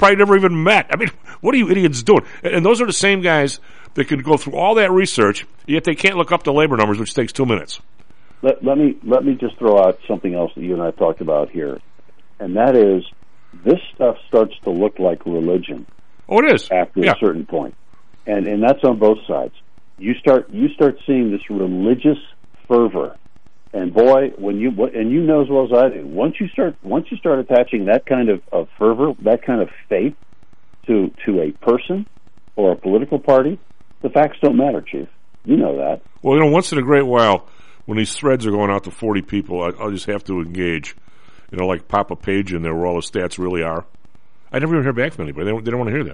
probably never even met. I mean, what are you idiots doing? And those are the same guys that can go through all that research, yet they can't look up the labor numbers, which takes 2 minutes. Let me just throw out something else that you and I talked about here, and that is this stuff starts to look like religion. Oh, it is after a certain point, and that's on both sides. You start seeing this religious fervor, and boy, and you know as well as I do, once you start attaching that kind of fervor, that kind of faith to a person or a political party, the facts don't matter, Chief. You know that. Well, once in a great while, when these threads are going out to 40 people, I'll just have to engage. Like pop a page in there where all the stats really are. I never even hear back from anybody. They don't want to hear that.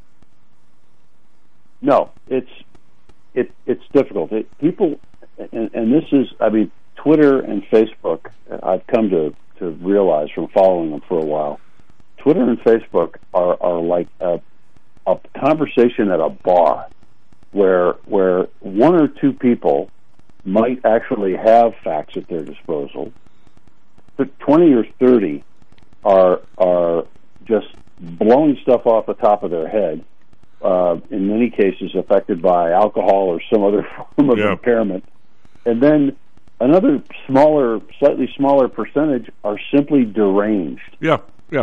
No, it's difficult. People, and this is, I mean, Twitter and Facebook, I've come to realize from following them for a while, Twitter and Facebook are like a conversation at a bar where one or two people might actually have facts at their disposal, but 20 or 30 are just blowing stuff off the top of their head, in many cases affected by alcohol or some other form of impairment. And then another slightly smaller percentage are simply deranged. Yeah.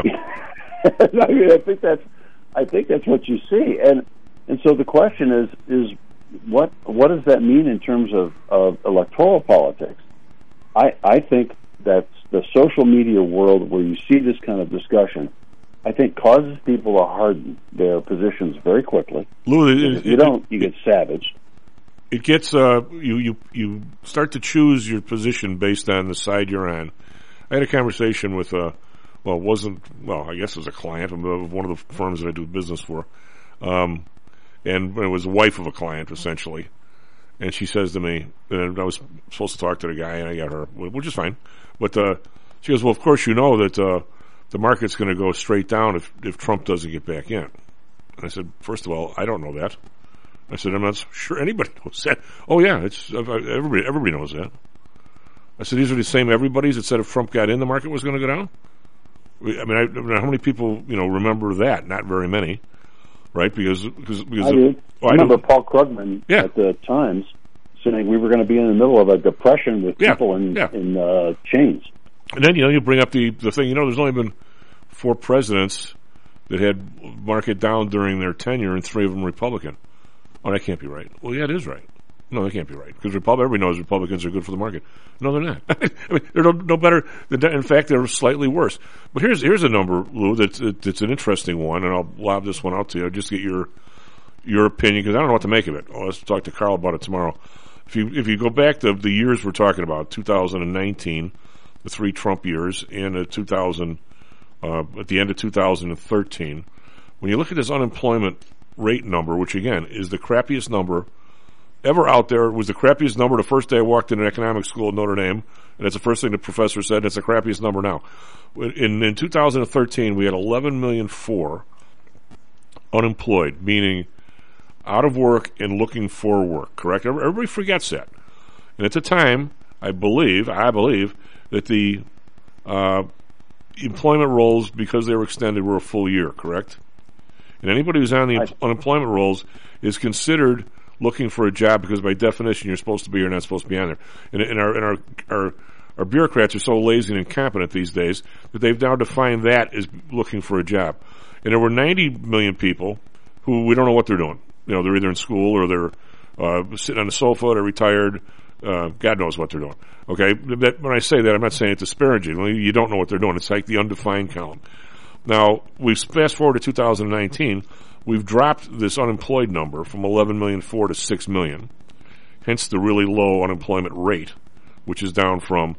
I mean, I think that's what you see. And so the question is what does that mean in terms of electoral politics? I think that the social media world where you see this kind of discussion, I think causes people to harden their positions very quickly. Lou, if you don't, you get savaged. It gets you start to choose your position based on the side you're on. I had a conversation with I guess it was a client of one of the firms that I do business for, and it was the wife of a client essentially. And she says to me, and I was supposed to talk to the guy, and I got her, which is fine. But she goes, "Well, of course you know that the market's going to go straight down if Trump doesn't get back in." And I said, "First of all, I don't know that." I said, "I'm not sure anybody knows that." "Oh yeah, it's everybody knows that." I said, "These are the same everybody's that said if Trump got in, the market was going to go down." I mean, how many people remember that? Not very many, right? Because I do. I remember Paul Krugman at the Times saying we were going to be in the middle of a depression with people in chains. And then you bring up the thing. There's only been 4 presidents that had market down during their tenure, and 3 of them Republican. Oh, that can't be right. Well, yeah, it is right. No, that can't be right because everybody knows Republicans are good for the market. No, they're not. I mean, they're no better. In fact, they're slightly worse. But here's a number, Lou. That's an interesting one, and I'll lob this one out to you. Just get your opinion because I don't know what to make of it. Let's talk to Carl about it tomorrow. If you go back to the years we're talking about, 2019, the 3 Trump years, and at the end of 2013, when you look at this unemployment rate number, which again is the crappiest number ever out there. It was the crappiest number the first day I walked into economics school at Notre Dame, and that's the first thing the professor said. It's the crappiest number now. In 2013, we had 11,000,004 unemployed, meaning out of work and looking for work. Correct? Everybody forgets that. And at the time, I believe that the employment rolls, because they were extended, were a full year. Correct? And anybody who's on the unemployment rolls is considered looking for a job because by definition you're supposed to be or not supposed to be on there. And our bureaucrats are so lazy and incompetent these days that they've now defined that as looking for a job. And there were 90 million people who we don't know what they're doing. They're either in school or they're sitting on the sofa, they're retired. God knows what they're doing. Okay? When I say that, I'm not saying it disparagingly. You don't know what they're doing. It's like the undefined column. Now, we fast forward to 2019. We've dropped this unemployed number from 11,000,004 to 6 million, hence the really low unemployment rate, which is down from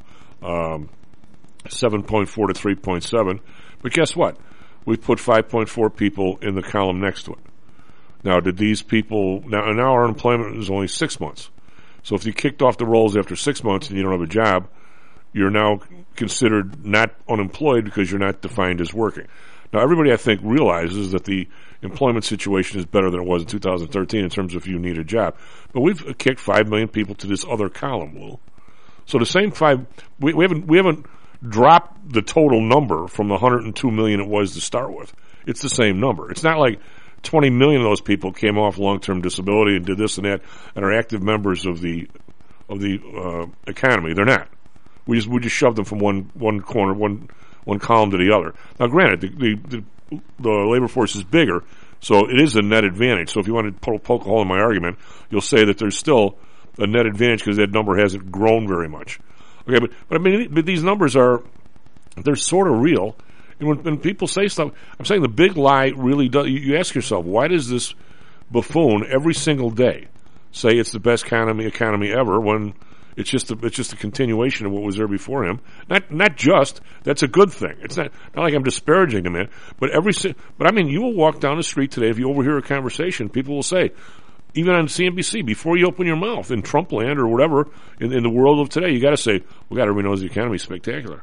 7.4 to 3.7. But guess what? We've put 5.4 people in the column next to it. Now, did these people... Now our unemployment is only 6 months. So if you kicked off the rolls after 6 months and you don't have a job, you're now considered not unemployed because you're not defined as working. Now, everybody, I think, realizes that the employment situation is better than it was in 2013 in terms of if you need a job. But we've kicked 5 million people to this other column, Lou. So the same 5... We haven't dropped the total number from the 102 million it was to start with. it's the same number. It's not like 20 million of those people came off long-term disability and did this and that and are active members of the economy. They're not. We just shoved them from one corner, one column to the other. Now, granted, the labor force is bigger, so it is a net advantage. So if you want to poke a hole in my argument, you'll say that there's still a net advantage because that number hasn't grown very much. Okay, but I mean, but these numbers they're sort of real. And when people say stuff, I'm saying the big lie really does. You ask yourself, why does this buffoon every single day say it's the best economy ever when it's just a continuation of what was there before him? Not just that's a good thing. It's not like I'm disparaging him, but I mean, you will walk down the street today if you overhear a conversation, people will say, even on CNBC, before you open your mouth in Trump land or whatever in the world of today, you got to say, well, God, everybody knows the economy's spectacular.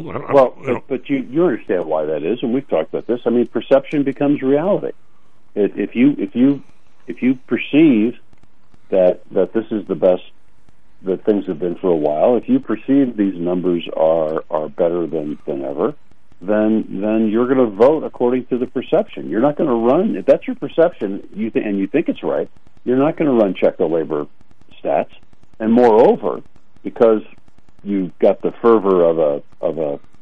But you understand why that is, and we've talked about this. I mean, perception becomes reality. If you perceive that this is the best that things have been for a while, if you perceive these numbers are better than ever, then you're going to vote according to the perception. You're not going to run if that's your perception. And you think it's right. You're not going to run check the labor stats, and moreover, because you've got the fervor of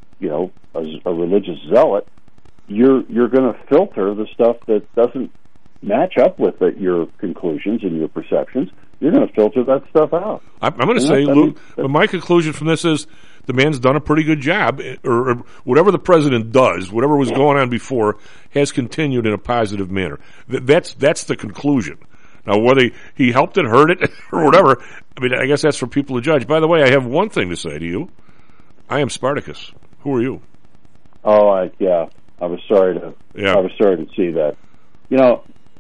a religious zealot, you're going to filter the stuff that doesn't match up with your conclusions and your perceptions. You're going to filter that stuff out. I'm going to say, Lou, my conclusion from this is the man's done a pretty good job, or whatever the president does, whatever was going on before, has continued in a positive manner. That's the conclusion. Now, whether he helped it, hurt it, or whatever, I mean, I guess that's for people to judge. By the way, I have one thing to say to you. I am Spartacus. Who are you? Oh, I was sorry to see that. You know,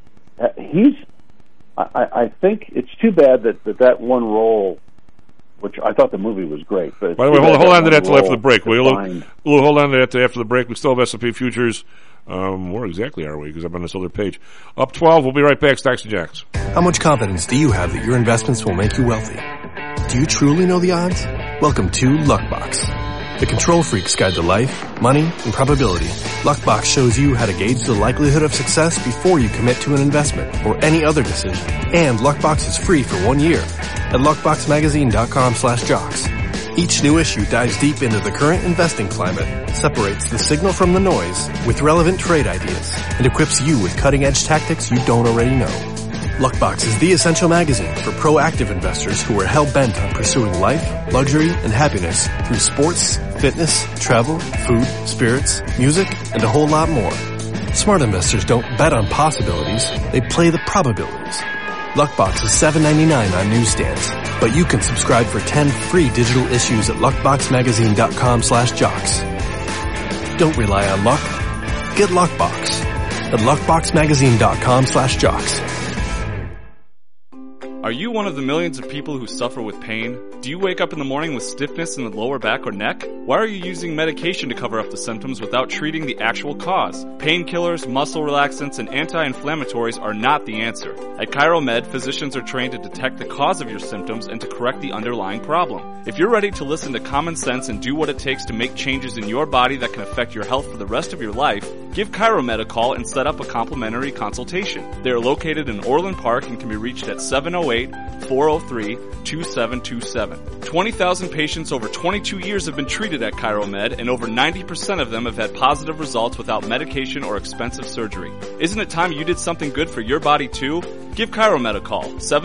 I think it's too bad that one role, which I thought the movie was great. But by the way, hold on to that till after the break. Will you, Lou, hold on to that till after the break. We still have S&P futures. Where exactly are we? Because I'm on this other page. Up 12. We'll be right back. Stocks and Jacks. How much confidence do you have that your investments will make you wealthy? Do you truly know the odds? Welcome to Luckbox, the control freak's guide to life, money, and probability. Luckbox shows you how to gauge the likelihood of success before you commit to an investment or any other decision. And Luckbox is free for 1 year at luckboxmagazine.com/jocks. Each new issue dives deep into the current investing climate, separates the signal from the noise with relevant trade ideas, and equips you with cutting-edge tactics you don't already know. Luckbox is the essential magazine for proactive investors who are hell-bent on pursuing life, luxury, and happiness through sports, fitness, travel, food, spirits, music, and a whole lot more. Smart investors don't bet on possibilities, they play the probabilities. Luckbox is $7.99 on newsstands, but you can subscribe for 10 free digital issues at luckboxmagazine.com/jocks. Don't rely on luck. Get Luckbox at luckboxmagazine.com/jocks. Are you one of the millions of people who suffer with pain? Do you wake up in the morning with stiffness in the lower back or neck? Why are you using medication to cover up the symptoms without treating the actual cause? Painkillers, muscle relaxants, and anti-inflammatories are not the answer. At ChiroMed, physicians are trained to detect the cause of your symptoms and to correct the underlying problem. If you're ready to listen to common sense and do what it takes to make changes in your body that can affect your health for the rest of your life, give ChiroMed a call and set up a complimentary consultation. They are located in Orland Park and can be reached at 708-403-2727. 20,000 patients over 22 years have been treated at ChiroMed, and over 90% of them have had positive results without medication or expensive surgery. Isn't it time you did something good for your body too? Give ChiroMed a call,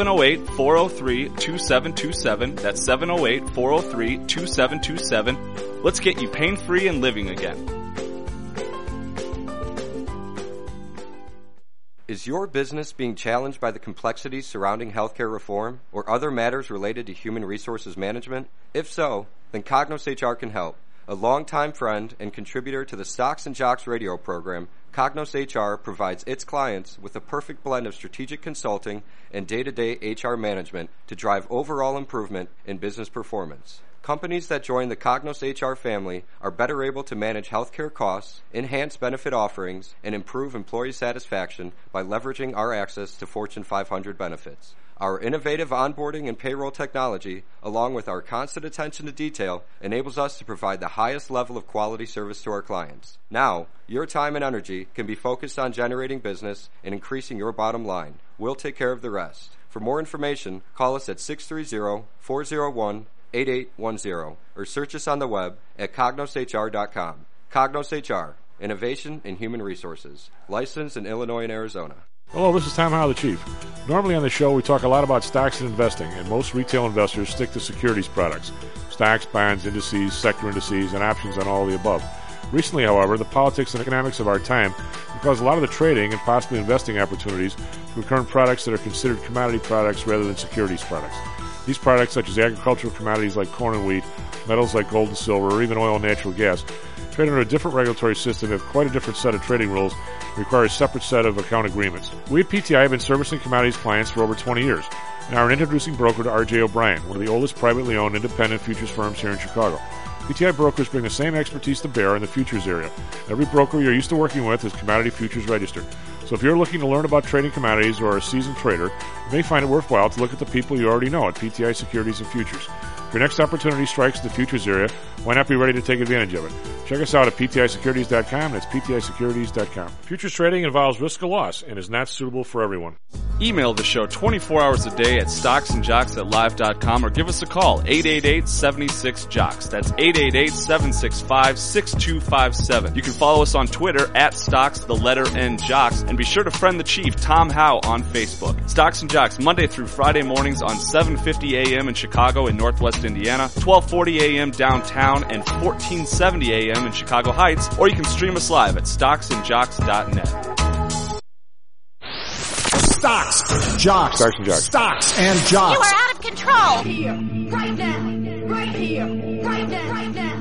708-403-2727. That's 708-403-2727. Let's get you pain-free and living again. Is your business being challenged by the complexities surrounding healthcare reform or other matters related to human resources management? If so, then Cognos HR can help. A longtime friend and contributor to the Stocks and Jocks radio program, Cognos HR provides its clients with a perfect blend of strategic consulting and day-to-day HR management to drive overall improvement in business performance. Companies that join the Cognos HR family are better able to manage healthcare costs, enhance benefit offerings, and improve employee satisfaction by leveraging our access to Fortune 500 benefits. Our innovative onboarding and payroll technology, along with our constant attention to detail, enables us to provide the highest level of quality service to our clients. Now, your time and energy can be focused on generating business and increasing your bottom line. We'll take care of the rest. For more information, call us at 630-401-8810 or search us on the web at cognoshr.com. Cognos HR, Innovation in Human Resources, licensed in Illinois and Arizona. Hello, this is Tom Howell, the Chief. Normally on the show, we talk a lot about stocks and investing, and most retail investors stick to securities products. Stocks, bonds, indices, sector indices, and options on all of the above. Recently, however, the politics and economics of our time have caused a lot of the trading and possibly investing opportunities to occur in products that are considered commodity products rather than securities products. These products, such as agricultural commodities like corn and wheat, metals like gold and silver, or even oil and natural gas, trade under a different regulatory system, have quite a different set of trading rules, and require a separate set of account agreements. We at PTI have been servicing commodities clients for over 20 years, and are an introducing broker to R.J. O'Brien, one of the oldest privately owned independent futures firms here in Chicago. PTI brokers bring the same expertise to bear in the futures area. Every broker you're used to working with is commodity futures registered. So if you're looking to learn about trading commodities or are a seasoned trader, you may find it worthwhile to look at the people you already know at PTI Securities and Futures. If your next opportunity strikes the futures area, why not be ready to take advantage of it? Check us out at ptisecurities.com. That's ptisecurities.com. Futures trading involves risk of loss and is not suitable for everyone. Email the show 24 hours a day at stocksandjocks@live.com or give us a call, 888-76-JOCKS. That's 888-765-6257. You can follow us on Twitter at Stocks, the letter N, Jocks, and be sure to friend the Chief, Tom Howe, on Facebook. Stocks and Jocks, Monday through Friday mornings on 7:50 a.m. in Chicago and Northwest Indiana, 12:40 a.m. downtown, and 14:70 a.m. in Chicago Heights, or you can stream us live at stocksandjocks.net. Stocks, jocks, Stocks and Jocks. Stocks and jocks. You are out of control. Here, right now, right here, right now, right now.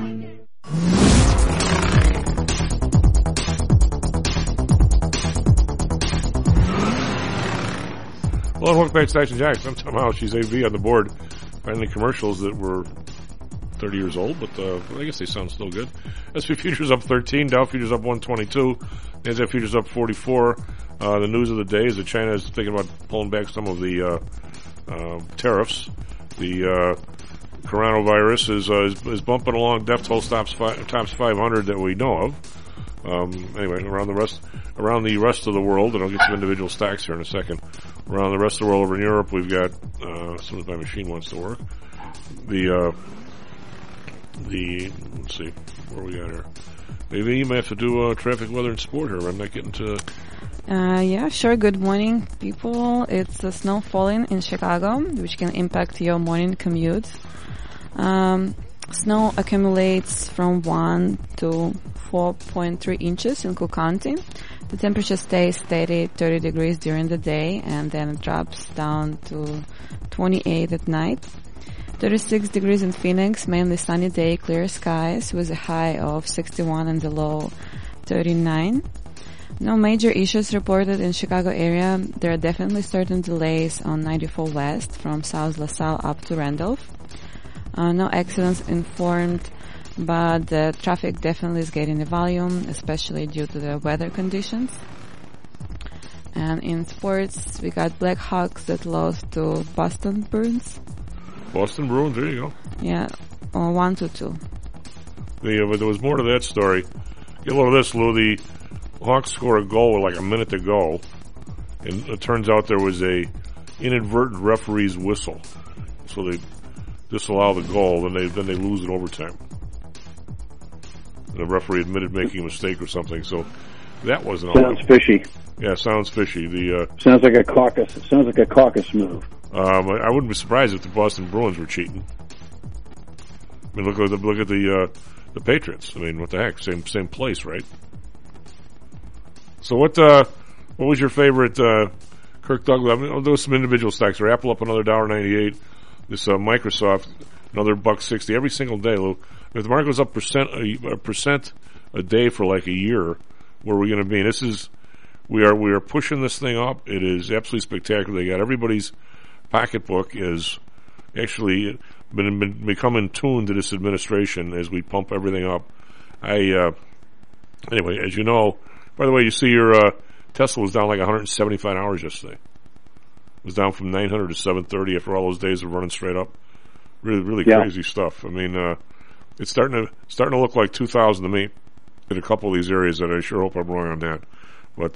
Well, welcome back to Stocks and Jocks. I'm Tom Howell. She's AV on the board. Finally, commercials that were 30 years old, but I guess they sound still good. S&P futures up 13, Dow futures up 122, NASDAQ futures up 44. The news of the day is that China is thinking about pulling back some of the tariffs. The coronavirus is bumping along. Death toll tops 500 that we know of. Anyway, around the rest of the world, and I'll get some individual stocks here in a second. Around the rest of the world, over in Europe, we've got as soon as my machine wants to work. The let's see, where we got here. Maybe you may have to do traffic, weather, and sport here. I'm not getting to. Yeah, sure. Good morning, people. It's snow falling in Chicago, which can impact your morning commute. Snow accumulates from 1 to 4.3 inches in Cook County. The temperature stays steady, 30 degrees during the day, and then it drops down to 28 at night. 36 degrees in Phoenix, mainly sunny day, clear skies, with a high of 61 and a low 39. No major issues reported in Chicago area. There are definitely certain delays on 94 West from South LaSalle up to Randolph. No accidents informed, but the traffic definitely is getting the volume, especially due to the weather conditions. And in sports, we got Blackhawks that lost to Boston Bruins. Boston Bruins, there you go. Yeah, 1-2. But there was more to that story. Get a load of this, Lou. The Hawks score a goal with like a minute to go, and it turns out there was a inadvertent referee's whistle, so they disallow the goal. Then they lose in overtime. And the referee admitted making a mistake or something. So that wasn't all. Sounds fishy. Yeah, sounds fishy. Sounds like a caucus. Sounds like a caucus move. I wouldn't be surprised if the Boston Bruins were cheating. I mean, look at the Patriots. I mean, what the heck? Same place, right? So what was your favorite Kirk Douglas? I mean, there was some individual stocks. There, Apple up another $1.98. This Microsoft another $1.60 every single day. Lou. If the market goes up a percent a day for like a year, where are we going to be? And we are pushing this thing up. It is absolutely spectacular. They got everybody's pocketbook is actually been becoming tuned to this administration as we pump everything up. Anyway, as you know, by the way, you see your Tesla was down like 175 hours yesterday. was down from 900 to 730 after all those days of running straight up. Really, really Yeah. crazy stuff. I mean, it's starting to look like 2000 to me in a couple of these areas, that I sure hope I'm wrong on that. But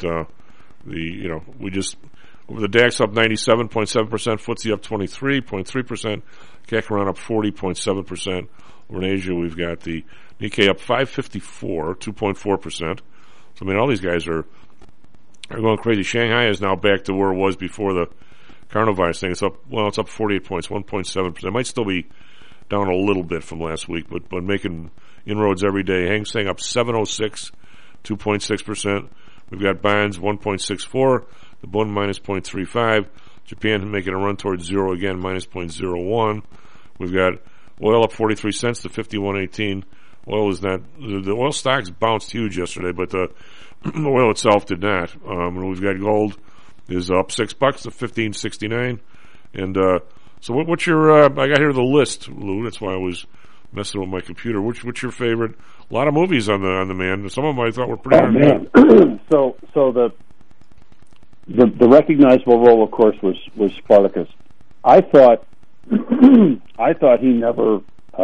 the DAX up 97.7%, FTSE up 23.3%, CAC up 40.7%. Over in Asia, we've got the Nikkei up 554, 2.4%. So, I mean, all these guys are going crazy. Shanghai is now back to where it was before the coronavirus thing. It's up 48 points, 1.7%. It might still be down a little bit from last week, but making inroads every day. Hang Seng up 706, 2.6%. We've got bonds 1.64, the Bund minus 0.35, Japan making a run towards zero again, minus 0.01. We've got oil up 43 cents to 51.18. Oil is not, the oil stocks bounced huge yesterday, but the oil itself did not. And we've got gold is up $6 to 15.69. And so what's your? I got here the list, Lou. That's why I was messing with my computer. What's your favorite? A lot of movies on the man. Some of them I thought were pretty. Oh man! so the recognizable role, of course, was Spartacus. I thought he never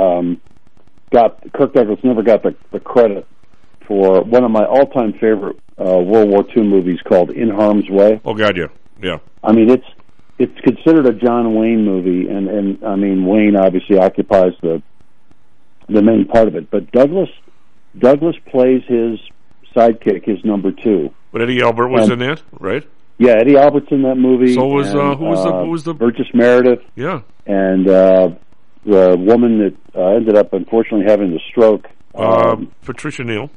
Kirk Douglas never got the credit for one of my all-time favorite World War II movies called In Harm's Way. Oh God, yeah. I mean, it's considered a John Wayne movie, and I mean, Wayne obviously occupies the main part of it, but Douglas plays his sidekick, his number two. But Eddie Albert was in that, right? Yeah, Eddie Albert's in that movie. So was who was the Burgess Meredith? Yeah, and the woman that ended up unfortunately having the stroke. Patricia Neal.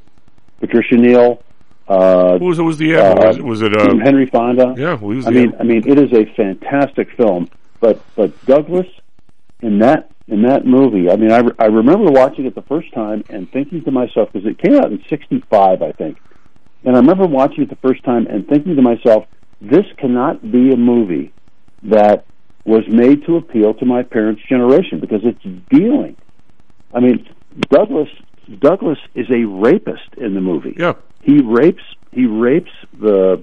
Who was the actor? Was it Henry Fonda? Yeah, I mean, it is a fantastic film. But Douglas in that movie, I mean, I remember watching it the first time and thinking to myself, because it came out in '65, I think, and I remember watching it the first time and thinking to myself, this cannot be a movie that was made to appeal to my parents' generation, because it's dealing. I mean, Douglas is a rapist in the movie. Yeah. He rapes the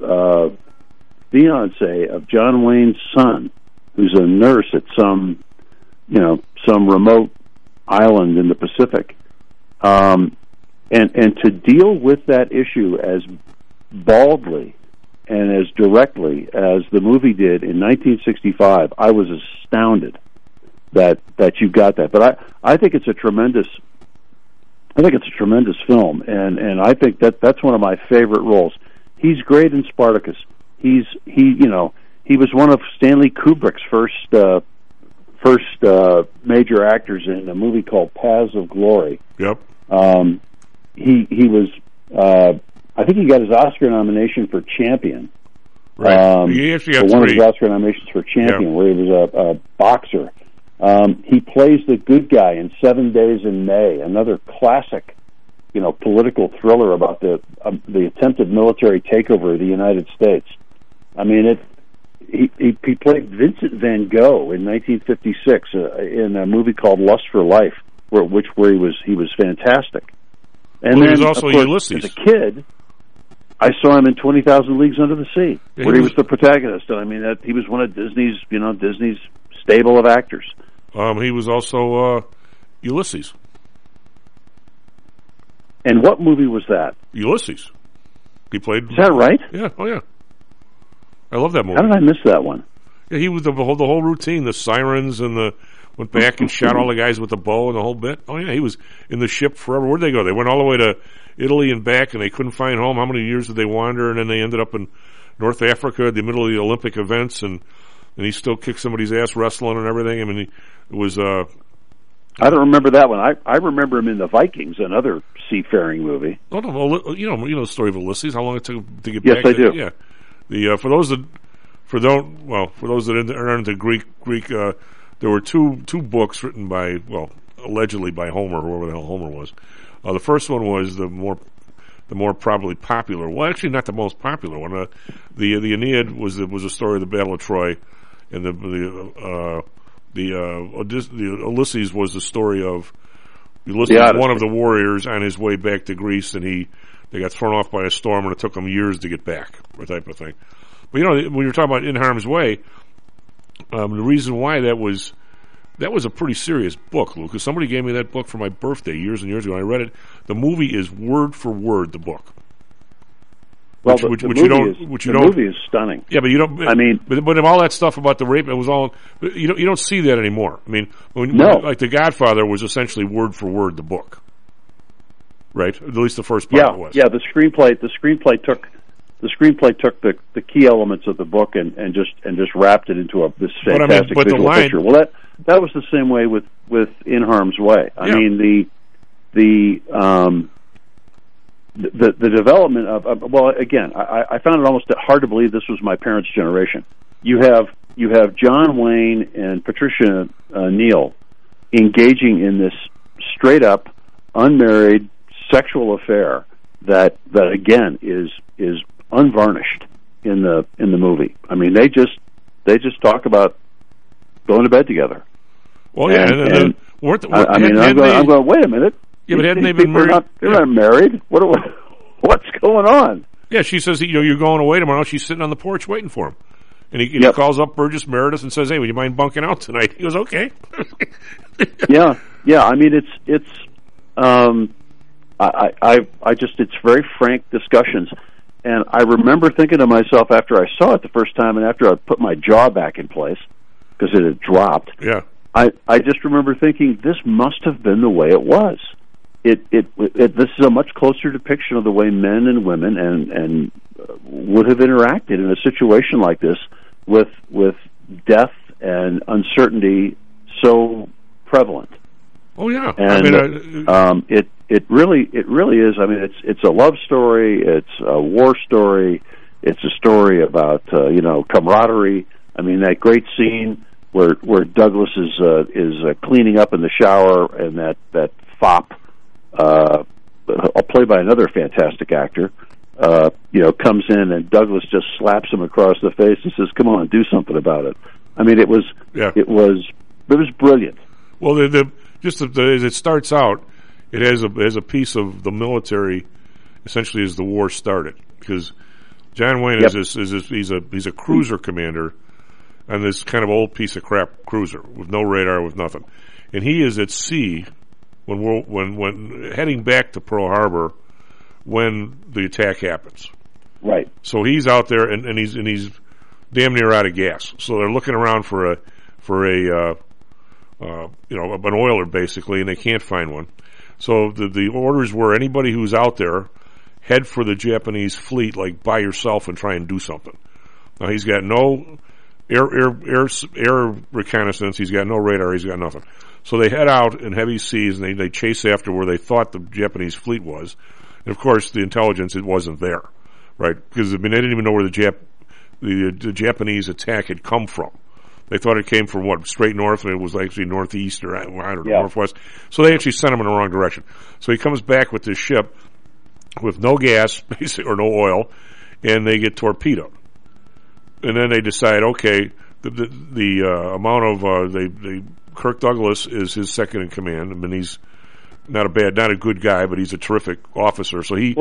fiance of John Wayne's son, who's a nurse at some remote island in the Pacific. And to deal with that issue as baldly and as directly as the movie did in 1965, I was astounded that you got that. But I think it's a tremendous film, and I think that's one of my favorite roles. He's great in Spartacus. He was one of Stanley Kubrick's first major actors in a movie called Paths of Glory. Yep. He was. I think he got his Oscar nomination for Champion. Right. He actually got one of his Oscar nominations for Champion, where he was a boxer. He plays the good guy in 7 Days in May, another classic, political thriller about the attempted military takeover of the United States. I mean, he played Vincent Van Gogh in 1956 in a movie called Lust for Life, where he was fantastic. And he then, was also of course, Ulysses. as a kid, I saw him in 20,000 Leagues Under the Sea, where he was the protagonist. I mean, he was one of Disney's stable of actors. He was also Ulysses. And what movie was that? Ulysses. He played. Is that right? Yeah. Oh, yeah. I love that movie. How did I miss that one? Yeah, he was the whole routine, the sirens, and went back and shot all the guys with the bow and the whole bit. Oh yeah, he was in the ship forever. Where'd they go? They went all the way to Italy and back, and they couldn't find home. How many years did they wander? And then they ended up in North Africa, the middle of the Olympic events, and he still kicked somebody's ass wrestling and everything. I mean, it was. I don't remember that one. I remember him in the Vikings, another seafaring movie. Oh no, you know the story of Ulysses. How long it took to get yes, back? Yes, I do. Yeah, for those that aren't into Greek, there were two books written by, allegedly by Homer, whoever the hell Homer was. The first one was the more probably popular. Well, actually, not the most popular one. The Aeneid was a story of the Battle of Troy, and the Ulysses was the story of Ulysses, one of the warriors, on his way back to Greece, and he They got thrown off by a storm, and it took them years to get back, that type of thing. But when you're talking about In Harm's Way, the reason why that was a pretty serious book, Lou, because somebody gave me that book for my birthday years and years ago, and I read it. The movie is word for word the book. Well, the movie is stunning. Yeah, but you don't. I mean, but all that stuff about the rape, it was all. You don't see that anymore. I mean, like The Godfather was essentially word for word the book, right? At least the first part was. Yeah, the screenplay took the key elements of the book and just wrapped it into this fantastic visual picture. Well, that was the same way with In Harm's Way. I mean, the development of again, I found it almost hard to believe this was my parents' generation. You have John Wayne and Patricia Neal engaging in this straight up unmarried sexual affair that again is unvarnished in the movie. I mean, they just talk about going to bed together. Well, yeah, I'm going. Wait a minute. Yeah, but hadn't they been married? They're not married. What's going on? Yeah, she says, you're going away tomorrow. She's sitting on the porch waiting for him. And he calls up Burgess Meredith and says, hey, would you mind bunking out tonight? He goes, okay. Yeah. I mean, it's very frank discussions. And I remember thinking to myself after I saw it the first time and after I put my jaw back in place, because it had dropped. Yeah. I just remember thinking, this must have been the way it was. This is a much closer depiction of the way men and women and would have interacted in a situation like this with death and uncertainty so prevalent. Oh yeah, and it really is. I mean, it's a love story, it's a war story, it's a story about camaraderie. I mean, that great scene where Douglas is cleaning up in the shower, and that fop, played by another fantastic actor, comes in, and Douglas just slaps him across the face and says, "Come on, do something about it." I mean, it was brilliant. Well, as it starts out, it has a piece of the military, essentially, as the war started, because John Wayne he's a cruiser commander on this kind of old piece of crap cruiser with no radar, with nothing, and he is at sea when heading back to Pearl Harbor when the attack happens. Right. So he's out there and he's damn near out of gas. So they're looking around for an oiler basically, and they can't find one. So the orders were, anybody who's out there, head for the Japanese fleet, like by yourself, and try and do something. Now he's got no air reconnaissance. He's got no radar. He's got nothing. So they head out in heavy seas, and they chase after where they thought the Japanese fleet was. And of course, the intelligence, it wasn't there, right? Because they didn't even know where the Japanese attack had come from. They thought it came from straight north, and it was actually northeast or I don't know, northwest. So they actually sent him in the wrong direction. So he comes back with this ship with no gas, basically, or no oil, and they get torpedoed. And then they decide, okay, the amount of Kirk Douglas is his second in command. I mean, he's not a good guy, but he's a terrific officer. So he's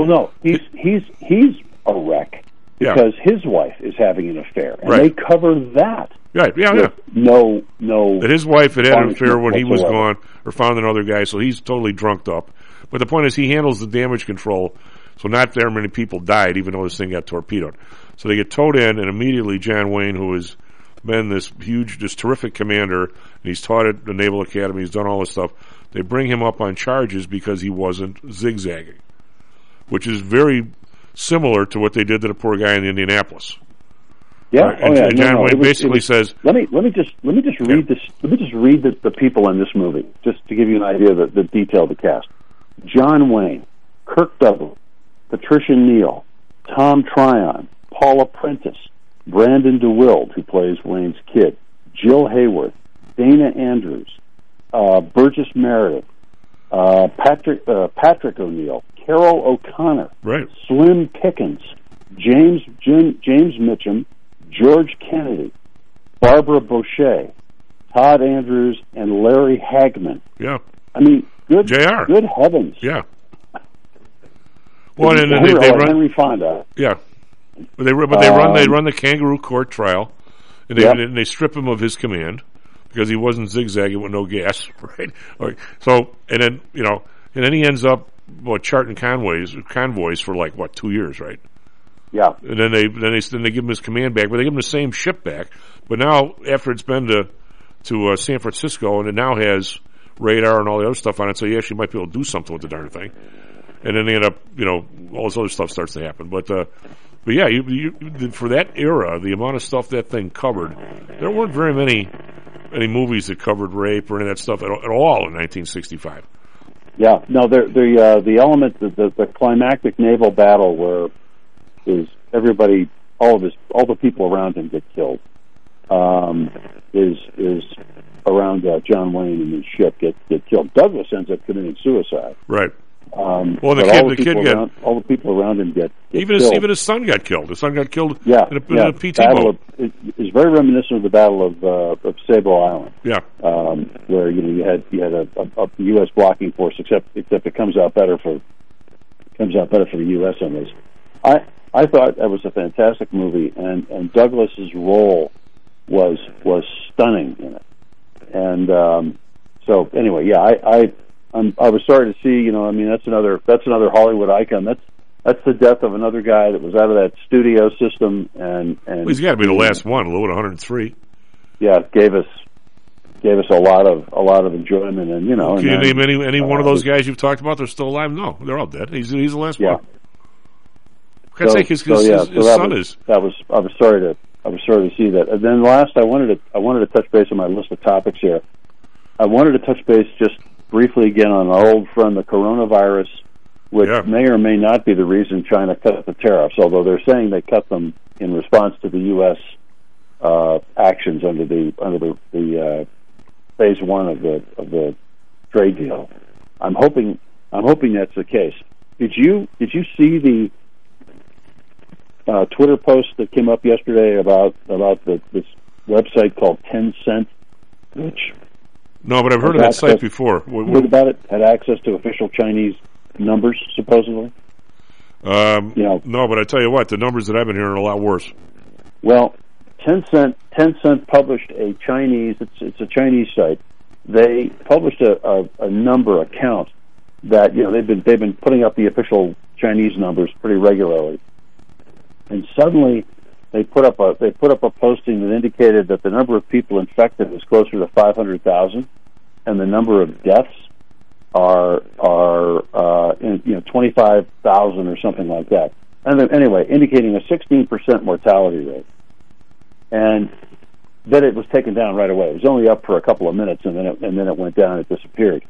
a wreck because his wife is having an affair, and they cover that. Right, yeah. No. That his wife had an affair when he was gone, or found another guy, so he's totally drunked up. But the point is, he handles the damage control, so not very many people died, even though this thing got torpedoed. So they get towed in, and immediately John Wayne, who has been this terrific commander, and he's taught at the Naval Academy, he's done all this stuff, they bring him up on charges because he wasn't zigzagging, which is very similar to what they did to the poor guy in Indianapolis. Yeah, and John Wayne basically says, "Let me just read this. Let me just read the people in this movie, just to give you an idea of the detail of the cast: John Wayne, Kirk Douglas, Patricia Neal, Tom Tryon, Paula Prentice, Brandon DeWild, who plays Wayne's kid, Jill Hayworth, Dana Andrews, Burgess Meredith, Patrick O'Neill, Carol O'Connor, right, Slim Pickens, James Mitchum, George Kennedy, Barbara Boucher, Todd Andrews, and Larry Hagman. Yeah. I mean, good JR. Good heavens. Yeah. Well, and then Henry, they run Henry Fonda. Yeah, but they run the kangaroo court trial, and they strip him of his command because he wasn't zigzagging with no gas, right? So and then and then he ends up charting convoys for 2 years, right? Yeah, and then they give him his command back, but they give him the same ship back. But now after it's been to San Francisco, and it now has radar and all the other stuff on it, so you actually might be able to do something with the darn thing. And then they end up, all this other stuff starts to happen. But yeah, you for that era, the amount of stuff that thing covered, there weren't very many movies that covered rape or any of that stuff at all in 1965. Yeah, no, the element, the climactic naval battle where is everybody, all the people around him get killed, is around John Wayne and his ship get killed. Douglas ends up committing suicide. Right. Well, all the people around him get even killed. Even his son got killed. His son got killed in a PT boat. It's very reminiscent of the Battle of Sable Island. Yeah. Where you had a U.S. blocking force, except it comes out better for the U.S. on this. I thought that was a fantastic movie, and Douglas's role was stunning in it. And so anyway, yeah, I was sorry to see. That's another Hollywood icon. That's the death of another guy that was out of that studio system, and well, he's got to be the last one. Louis 103. Yeah, gave us a lot of enjoyment, and Can you name any one of those guys you've talked about? They're still alive? No, they're all dead. He's the last one. For God's sake, his son is. I was sorry to see that. And then last, I wanted to touch base on my list of topics here. I wanted to touch base just briefly again on our old friend, the coronavirus, which may or may not be the reason China cut the tariffs, although they're saying they cut them in response to the U.S. Actions under the phase one of the trade deal. I'm hoping that's the case. Did you see the Twitter post that came up yesterday about this website called Tencent, which no, but I've heard of that site before. Heard about it? Had access to official Chinese numbers, supposedly. No, but I tell you what, the numbers that I've been hearing are a lot worse. Well, Tencent published a Chinese. It's a Chinese site. They published a number count that they've been putting up the official Chinese numbers pretty regularly, and suddenly they put up a posting that indicated that the number of people infected is closer to 500,000, and the number of deaths are 25,000 or something like that. And then, anyway, indicating a 16% mortality rate. And then it was taken down right away. It was only up for a couple of minutes, and then it went down. It disappeared.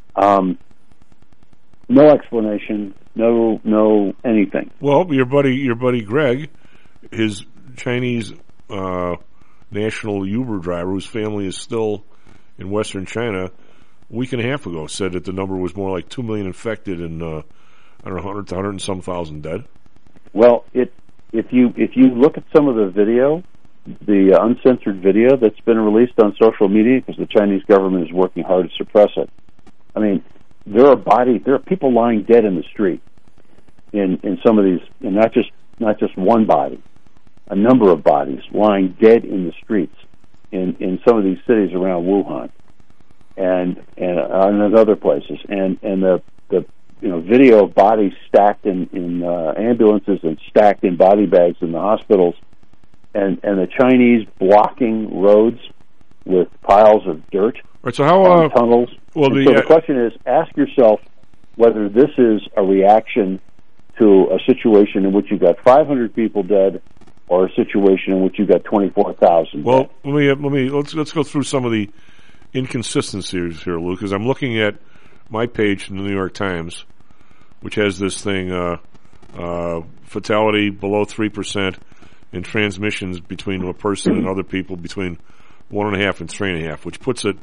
No explanation. No anything. Well, your buddy Greg, his Chinese national Uber driver, whose family is still in Western China, a week and a half ago said that the number was more like 2 million infected and 100 and some thousand dead. Well, if you look at some of the video, the uncensored video that's been released on social media, because the Chinese government is working hard to suppress it. I mean, there are people lying dead in the street in some of these, and not just one body, a number of bodies lying dead in the streets in some of these cities around Wuhan and in other places, and the video of bodies stacked in ambulances and stacked in body bags in the hospitals, and the Chinese blocking roads with piles of dirt. Right, so how tunnels? Well, the question is, ask yourself whether this is a reaction to a situation in which you've got 500 people dead, or a situation in which you've got 24,000. Well, let's go through some of the inconsistencies here, Lou, because I'm looking at my page in the New York Times, which has this thing: fatality below 3%, and transmissions between a person and other people between 1.5 and 3.5, which puts it,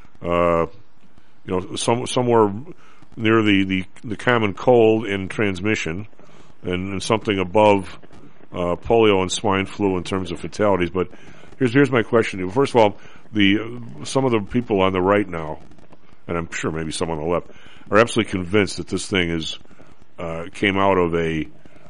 somewhere near the common cold in transmission, and something above polio and swine flu in terms of fatalities. But here's my question. First of all, some of the people on the right now, and I'm sure maybe some on the left, are absolutely convinced that this thing is came out of a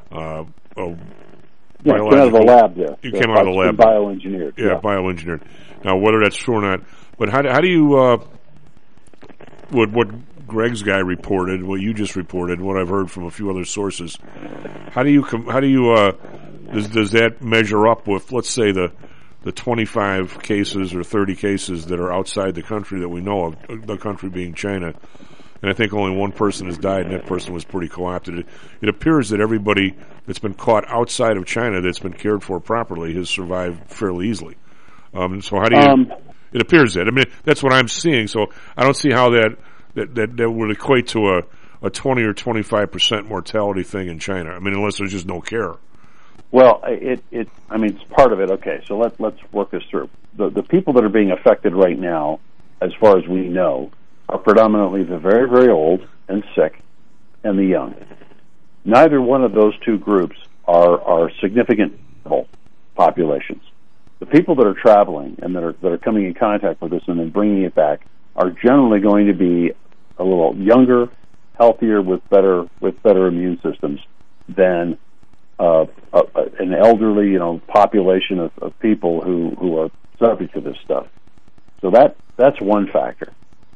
came out of the lab there. It came out of the lab. Bioengineered. Yeah, bioengineered. Now, whether that's true or not, but how do you what Greg's guy reported, what you just reported, what I've heard from a few other sources, how do you does that measure up with, let's say, the 25 cases or 30 cases that are outside the country that we know of, the country being China? And I think only one person has died, and that person was pretty co-opted. It appears that everybody that's been caught outside of China that's been cared for properly has survived fairly easily. So how do you... It appears that. I mean, that's what I'm seeing, so I don't see how that would equate to a 20 or 25% mortality thing in China. I mean, unless there's just no care. Well, it's part of it. Okay, so let's work this through. The people that are being affected right now, as far as we know, are predominantly the very, very old and sick and the young. Neither one of those two groups are significant populations. The people that are traveling and that are coming in contact with us and then bringing it back are generally going to be a little younger, healthier, with better immune systems than an elderly, population of people who are subject to this stuff. So that's one factor.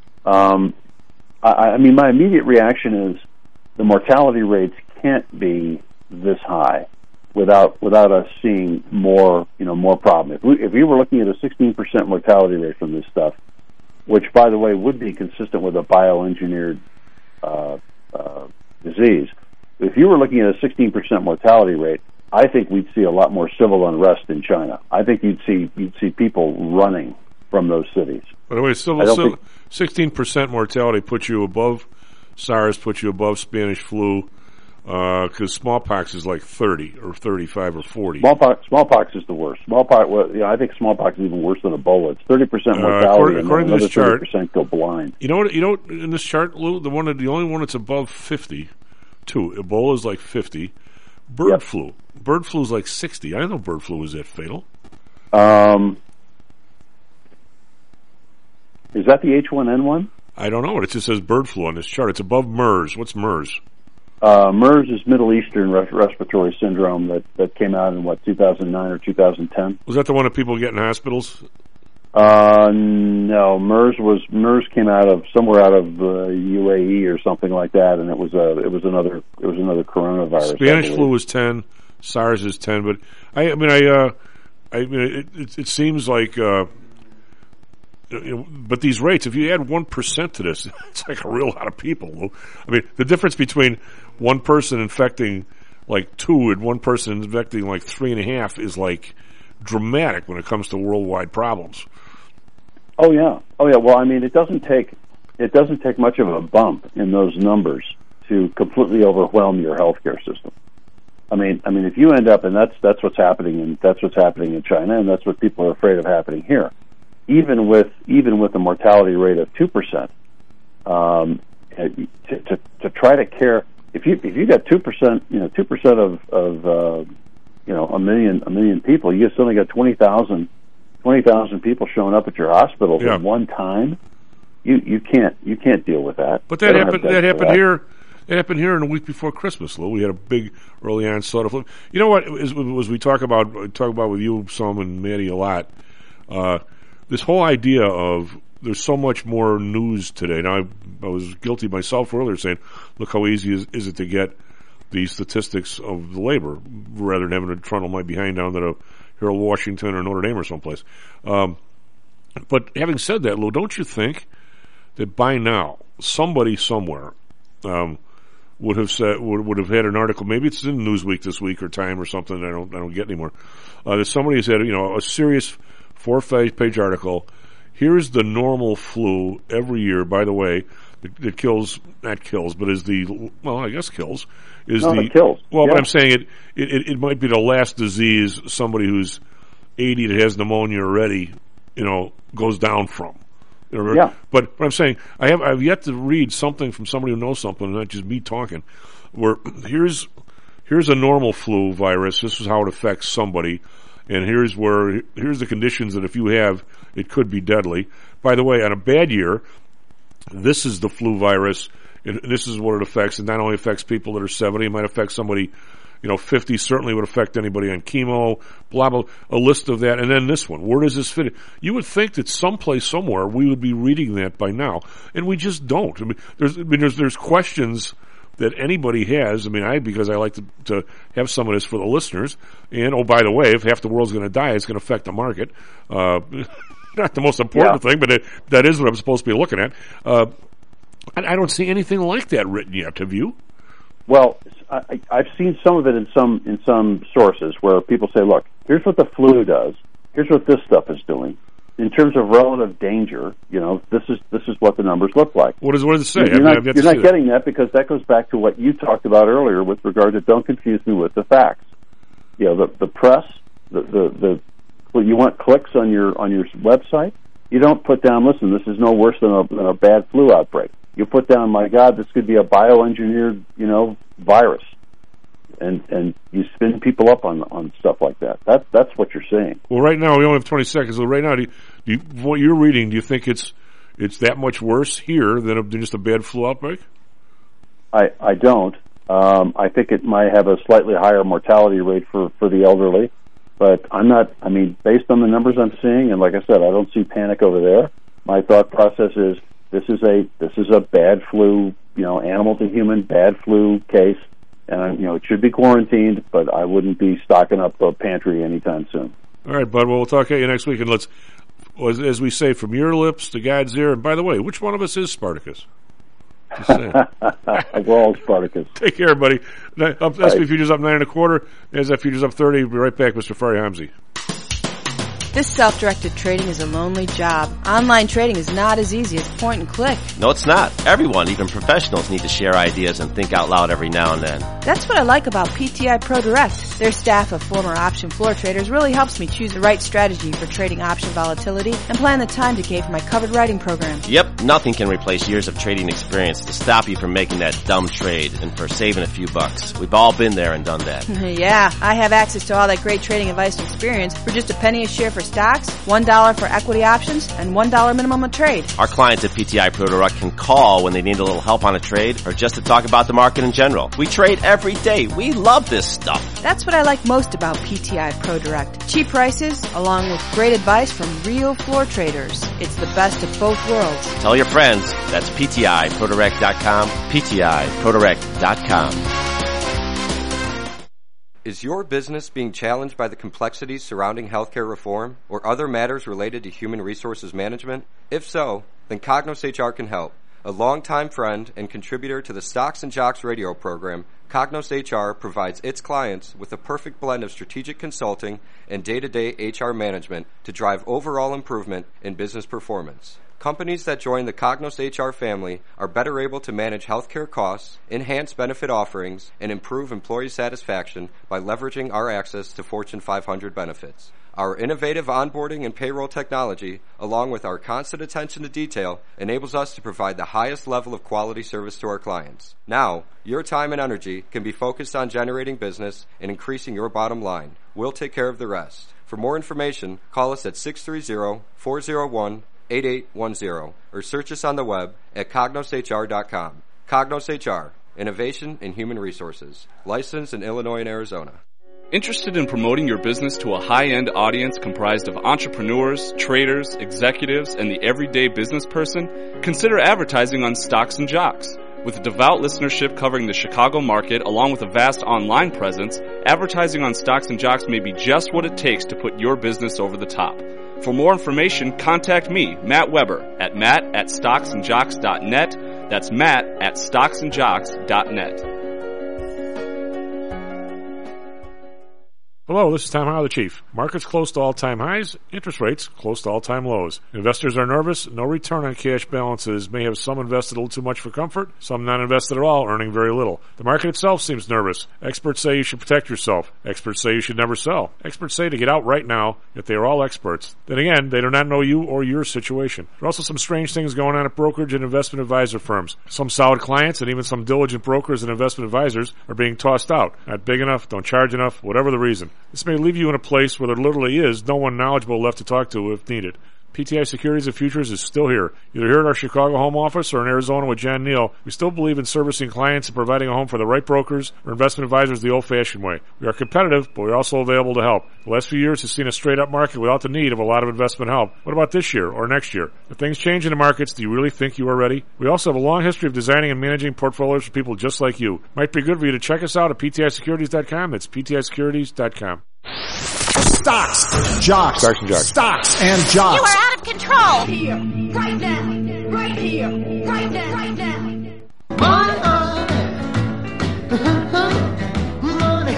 I mean, my immediate reaction is the mortality rates can't be this high without us seeing more problem. If we were looking at a 16% mortality rate from this stuff, which, by the way, would be consistent with a bioengineered disease, if you were looking at a 16% mortality rate, I think we'd see a lot more civil unrest in China. I think you'd see people running from those cities. By the way, 16% mortality puts you above SARS, puts you above Spanish flu, because smallpox is like 30 or 35 or 40. Smallpox is the worst. I think smallpox is even worse than Ebola. It's 30% mortality, according and to this chart, 30% go blind. You know what? In this chart, Lou, the only one that's above 50. Ebola is like 50. Bird flu is like 60. I didn't know bird flu was that fatal. Is that the H1N1? I don't know. It just says bird flu on this chart. It's above MERS. What's MERS? MERS is Middle Eastern Respiratory Syndrome that came out in 2009 or 2010. Was that the one that people get in hospitals? No, MERS came out of somewhere out of UAE or something like that, and it was another coronavirus. Spanish flu was 10, SARS is 10, but it seems like but these rates, if you add 1% to this, it's like a real lot of people. I mean, the difference between one person infecting like 2 and one person infecting like 3.5 is like dramatic when it comes to worldwide problems. Oh yeah. Well, I mean, it doesn't take much of a bump in those numbers to completely overwhelm your healthcare system. I mean, if you end up, and that's what's happening in China, and that's what people are afraid of happening here. Even with a mortality rate of 2%, to try to care, if you got 2%, 2% of a million people, you still only got 20,000 people showing up at your hospitals at one time. You can't deal with that. But that happened here. It happened here in a week before Christmas, Lou. We had a big early onset of flu. You know what? As we talk about with you some and Maddie a lot. This whole idea of there's so much more news today. Now, I was guilty myself earlier saying, look how easy is it to get the statistics of the labor rather than having to trundle my behind down to Harold Washington or Notre Dame or someplace. But having said that, Lou, don't you think that by now somebody somewhere would have had an article, maybe it's in Newsweek this week or Time or something I don't get anymore, that somebody has had a serious 4-page article. Here's the normal flu every year, by the way, that kills, not kills, but is the, well, I guess kills. It kills. Well, yeah. But I'm saying it might be the last disease somebody who's 80 that has pneumonia already, goes down from. Yeah. But I'm saying, I've yet to read something from somebody who knows something, not just me talking, where here's a normal flu virus, this is how it affects somebody, and here's the conditions that if you have, it could be deadly. By the way, on a bad year, this is the flu virus, this is what it affects. It not only affects people that are 70, it might affect somebody, 50 certainly would affect anybody on chemo, blah, blah, a list of that. And then this one, where does this fit? You would think that someplace, somewhere, we would be reading that by now. And we just don't. There's questions that anybody has. Because I like to have some of this for the listeners. And, oh, by the way, if half the world's going to die, it's going to affect the market. Not the most important thing, but that is what I'm supposed to be looking at. I don't see anything like that written yet. Have you? Well, I've seen some of it in some sources where people say, look, here's what the flu does. Here's what this stuff is doing. In terms of relative danger, this is what the numbers look like. What does it say? You're not getting that because that goes back to what you talked about earlier with regard to don't confuse me with the facts. The press, you want clicks on your website. You don't put down, listen, this is no worse than a bad flu outbreak. You put down, my God, this could be a bioengineered, virus, and you spin people up on stuff like that. That's what you're saying. Well, right now we only have 20 seconds. So right now, what you're reading, do you think it's that much worse here than just a bad flu outbreak? I don't. I think it might have a slightly higher mortality rate for the elderly, but I'm not. Based on the numbers I'm seeing, and like I said, I don't see panic over there. My thought process is this is a bad flu, animal to human bad flu case, and it should be quarantined, but I wouldn't be stocking up a pantry anytime soon. All right, bud. Well, we'll talk at you next week, and let's, as we say, from your lips to God's ear. And by the way, which one of us is Spartacus? Just saying. We're all Spartacus. Take care, buddy. SP Futures up 9 1/4. NASDAQ Futures up 30. We'll be right back, Mr. Fari Hamzy. This self-directed trading is a lonely job. Online trading is not as easy as point and click. No, it's not. Everyone, even professionals, need to share ideas and think out loud every now and then. That's what I like about PTI Pro Direct. Their staff of former option floor traders really helps me choose the right strategy for trading option volatility and plan the time decay for my covered writing program. Yep, nothing can replace years of trading experience to stop you from making that dumb trade and for saving a few bucks. We've all been there and done that. Yeah, I have access to all that great trading advice and experience for just a penny a share for stocks, $1 for equity options, and $1 minimum a trade. Our clients at PTI Pro Direct can call when they need a little help on a trade or just to talk about the market in general. We trade every day. We love this stuff. That's what I like most about PTI Pro Direct. Cheap prices, along with great advice from real floor traders. It's the best of both worlds. Tell your friends. That's PTIProDirect.com, PTIProDirect.com. Is your business being challenged by the complexities surrounding healthcare reform or other matters related to human resources management? If so, then Cognos HR can help. A longtime friend and contributor to the Stocks and Jocks radio program, Cognos HR provides its clients with a perfect blend of strategic consulting and day-to-day HR management to drive overall improvement in business performance. Companies that join the Cognos HR family are better able to manage healthcare costs, enhance benefit offerings, and improve employee satisfaction by leveraging our access to Fortune 500 benefits. Our innovative onboarding and payroll technology, along with our constant attention to detail, enables us to provide the highest level of quality service to our clients. Now, your time and energy can be focused on generating business and increasing your bottom line. We'll take care of the rest. For more information, call us at 630-401-8810 or search us on the web at cognoshr.com. Cognos HR, innovation in human resources. Licensed in Illinois and Arizona. Interested in promoting your business to a high-end audience comprised of entrepreneurs, traders, executives, and the everyday business person? Consider advertising on Stocks and Jocks. With a devout listenership covering the Chicago market along with a vast online presence, advertising on Stocks and Jocks may be just what it takes to put your business over the top. For more information, contact me, Matt Weber, at matt@stocksandjocks.net. That's matt@stocksandjocks.net. Hello, this is Tom Howell, the Chief. Markets close to all-time highs, interest rates close to all-time lows. Investors are nervous. No return on cash balances may have some invested a little too much for comfort, some not invested at all, earning very little. The market itself seems nervous. Experts say you should protect yourself. Experts say you should never sell. Experts say to get out right now, yet they are all experts. Then again, they do not know you or your situation. There are also some strange things going on at brokerage and investment advisor firms. Some solid clients and even some diligent brokers and investment advisors are being tossed out. Not big enough, don't charge enough, whatever the reason. This may leave you in a place where there literally is no one knowledgeable left to talk to if needed. PTI Securities and Futures is still here. Either here at our Chicago home office or in Arizona with John Neal, we still believe in servicing clients and providing a home for the right brokers or investment advisors the old-fashioned way. We are competitive, but we're also available to help. The last few years has seen a straight-up market without the need of a lot of investment help. What about this year or next year? If things change in the markets, do you really think you are ready? We also have a long history of designing and managing portfolios for people just like you. Might be good for you to check us out at PTIsecurities.com. That's PTIsecurities.com. Stocks, jocks, Stocks and jocks. Stocks and jocks. You are out of control. Here, right now, right here, right now, right now. Money, money,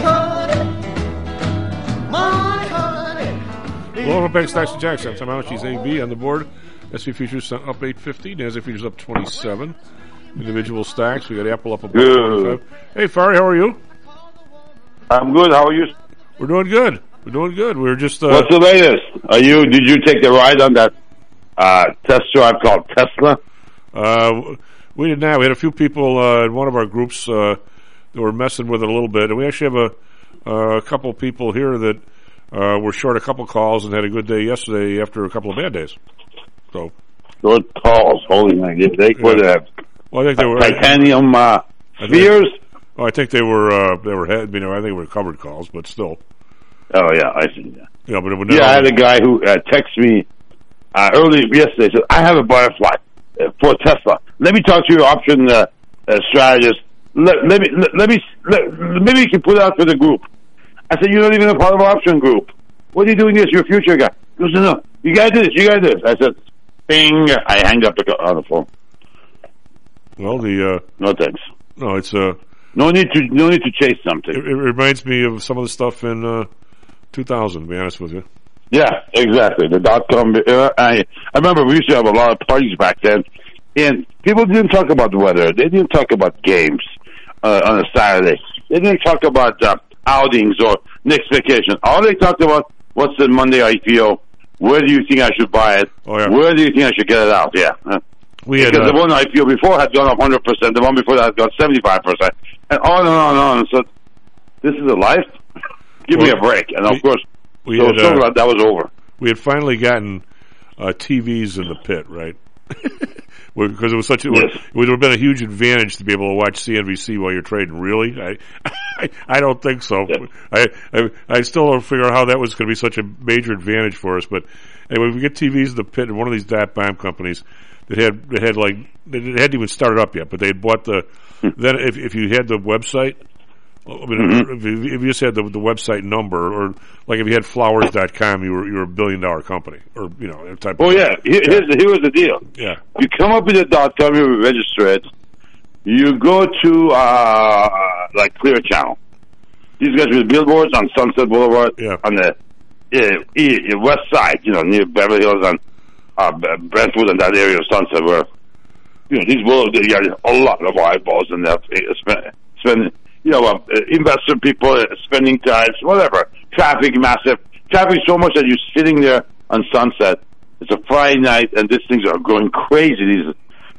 honey. Welcome back to Stocks and Jocks. I'm Tom Allen's AB on the board. S&P futures up 850. NASDAQ futures up 27. Individual stocks. We got Apple up about 25. Hey, Fari, how are you? I'm good. How are you? We're doing good. We're doing good. We're just. What's the latest? Did you take the ride on that test drive called Tesla? We did not. We had a few people in one of our groups that were messing with it a little bit, and we actually have a couple of people here that were short a couple calls and had a good day yesterday after a couple of bad days. So good calls. Holy man! They could have. Well, I think they were titanium spheres. I think they were. I think they were covered calls, but still. Oh yeah, I see. Yeah, but I had a guy who texted me early yesterday. Said, "I have a butterfly for Tesla. Let me talk to your option strategist. Maybe you can put it out for the group." I said, "You're not even a part of our option group. What are you doing this? You're a future guy." He goes, "No, you gotta do this. You gotta do this." I said, "Bing!" I hanged up on the phone. Well, no thanks. No, it's no need to chase something. It reminds me of some of the stuff in 2000. To be honest with you. Yeah, exactly. The .com. I remember we used to have a lot of parties back then, and people didn't talk about the weather. They didn't talk about games on a Saturday. They didn't talk about outings or next vacation. All they talked about, what's the Monday IPO? Where do you think I should buy it? Oh, yeah. Where do you think I should get it out? Yeah. Because the one IPO before had gone up 100%, the one before that had gone 75%, and on and on and on. So this is a life? Give me a break. And of course, that was over. We had finally gotten TVs in the pit, right? Because it was such it would have been a huge advantage to be able to watch CNBC while you're trading. Really, I don't think so. Yeah. I still don't figure out how that was going to be such a major advantage for us. But anyway, we get TVs in the pit, and one of these .bomb companies that had they hadn't even started up yet, but they had bought the. Then if you had the website. I mean, if you just had the website number, or like if you had flowers.com, you were $1 billion company, or type. Oh yeah, here was the deal. Yeah, you come up with a .com, you register it. You go to like Clear Channel. These guys with billboards on Sunset Boulevard, on the west side, near Beverly Hills and Brentwood and that area of Sunset, where these billboards, they got a lot of eyeballs and they spend. Investor people spending time, whatever. Traffic, massive. Traffic so much that you're sitting there on Sunset. It's a Friday night, and these things are going crazy, these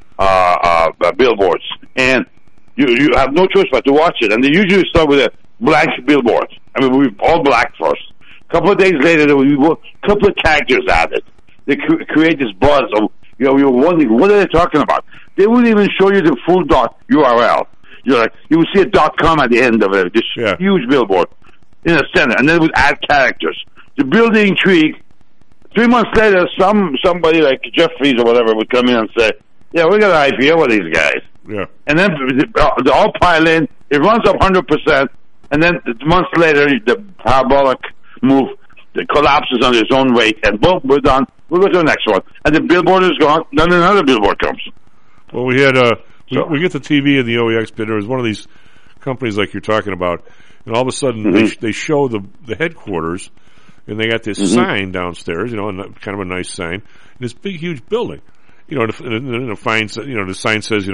billboards. And you have no choice but to watch it. And they usually start with a blank billboard. I mean, we're all black first. A couple of days later, a couple of characters added. They create this buzz of, you're wondering, what are they talking about? They wouldn't even show you the full URL. You would see a .com at the end of it, this huge billboard in the center, and then it would add characters to build the intrigue. 3 months later, somebody like Jeffries or whatever would come in and say, "Yeah, we got an IPO with these guys." Yeah, and then they all pile in. It runs up 100%, and then months later, the parabolic move collapses on its own weight, and boom, we're done. We'll go to the next one, and the billboard is gone. Then another billboard comes. Well, we had we get the TV in the OEX pit. There was one of these companies like you're talking about, and all of a sudden they show the headquarters, and they got this sign downstairs, and kind of a nice sign, and this big, huge building, and the sign says,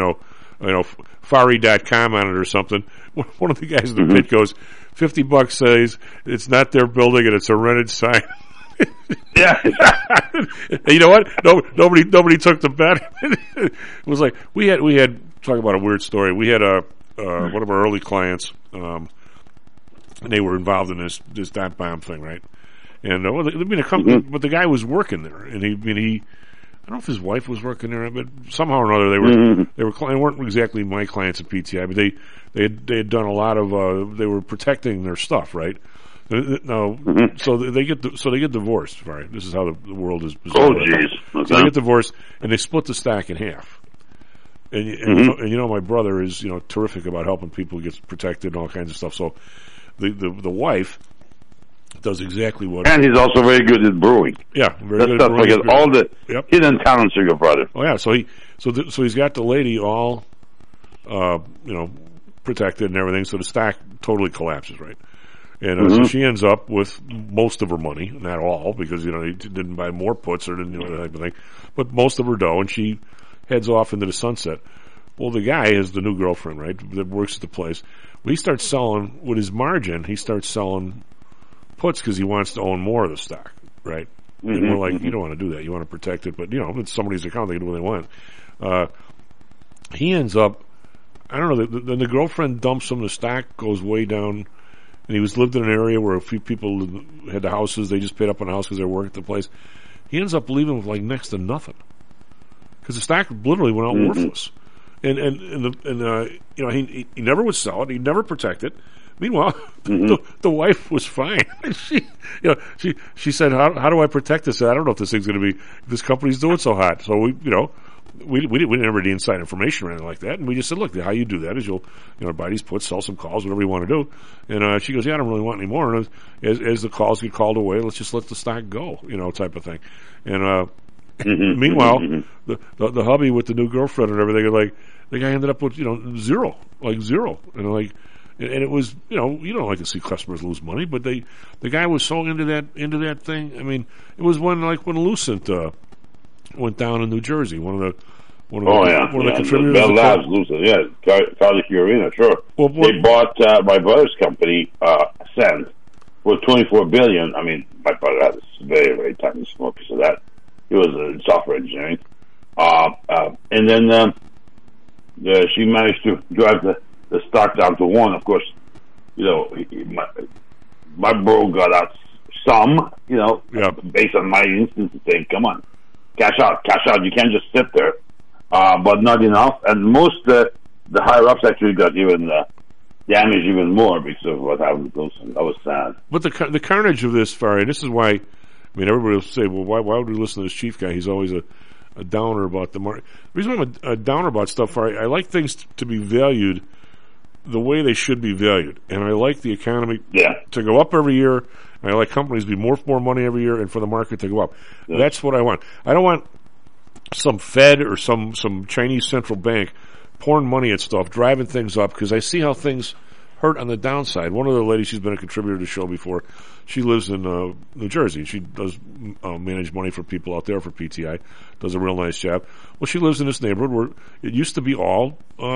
Fari.com on it or something. One of the guys in the pit goes, $50 says it's not their building and it's a rented sign. Yeah. You know what? Nobody took the bet. It was like we had talk about a weird story. We had one of our early clients, and they were involved in this .bomb thing, right? And well, I mean, a company, but the guy was working there, and he I don't know if his wife was working there, but somehow or another they weren't exactly my clients at PTI, but they had done a lot of they were protecting their stuff, right? No, so they get divorced. Right, this is how the world is bizarre. Oh, jeez. Okay. So they get divorced, and they split the stack in half. And you know, my brother is terrific about helping people get protected and all kinds of stuff. So the wife does exactly what. And he's also very good at brewing. Yeah, very good at brewing. Like all the hidden talents of your brother. Oh yeah, so he's got the lady all, protected and everything. So the stack totally collapses, right? And so she ends up with most of her money, not all, because he didn't buy more puts or didn't do that type of thing, but most of her dough, and she heads off into the sunset. Well, the guy is the new girlfriend, right? That works at the place. Well, he starts selling with his margin. He starts selling puts because he wants to own more of the stock, right? And we're like, you don't want to do that. You want to protect it, but it's somebody's account. They can do what they want. He ends up, I don't know. Then the girlfriend dumps him. The stock goes way down. And he lived in an area where a few people had the houses. They just paid up on a house because they worked at the place. He ends up leaving with like next to nothing because the stock literally went out worthless. And he never would sell it. He'd never protect it. Meanwhile, the wife was fine. She said, "How do I protect this? I don't know if this thing's going to be. This company's doing so hot." So we didn't have any inside information or anything like that, and we just said, "Look, how you do that is you'll buy these puts, sell some calls, whatever you want to do." And she goes, "Yeah, I don't really want any more." And as the calls get called away, let's just let the stock go, type of thing. And meanwhile, the hubby with the new girlfriend and everything, like the guy ended up with zero, and it was you don't like to see customers lose money, but the guy was so into that thing. I mean, it was when Lucent went down in New Jersey. One of the contributors. Bell Labs, Lucent, Carly Fiorina, sure. Well, they bought my brother's company, Ascend, for $24 billion. I mean, my brother has very, very tiny smokers of that. He was in software engineering, and then she managed to drive the stock down to 1. Of course, my bro got out some, based on my instance, saying, "Come on, cash out. You can't just sit there." But not enough, and most the higher ups actually got even damaged even more because of what happened with Wilson. That was sad. But the carnage of this, Farai, this is why. I mean, everybody will say, "Well, why would we listen to this chief guy? He's always a downer about the market." The reason why I'm a downer about stuff, Farai, I like things to be valued the way they should be valued, and I like the economy to go up every year. And I like companies to be more money every year, and for the market to go up. Yeah. That's what I want. I don't want some Fed or some Chinese central bank pouring money at stuff, driving things up, because I see how things hurt on the downside. One of the ladies, she's been a contributor to the show before. She lives in New Jersey. She does manage money for people out there for PTI. Does a real nice job. Well, she lives in this neighborhood where it used to be all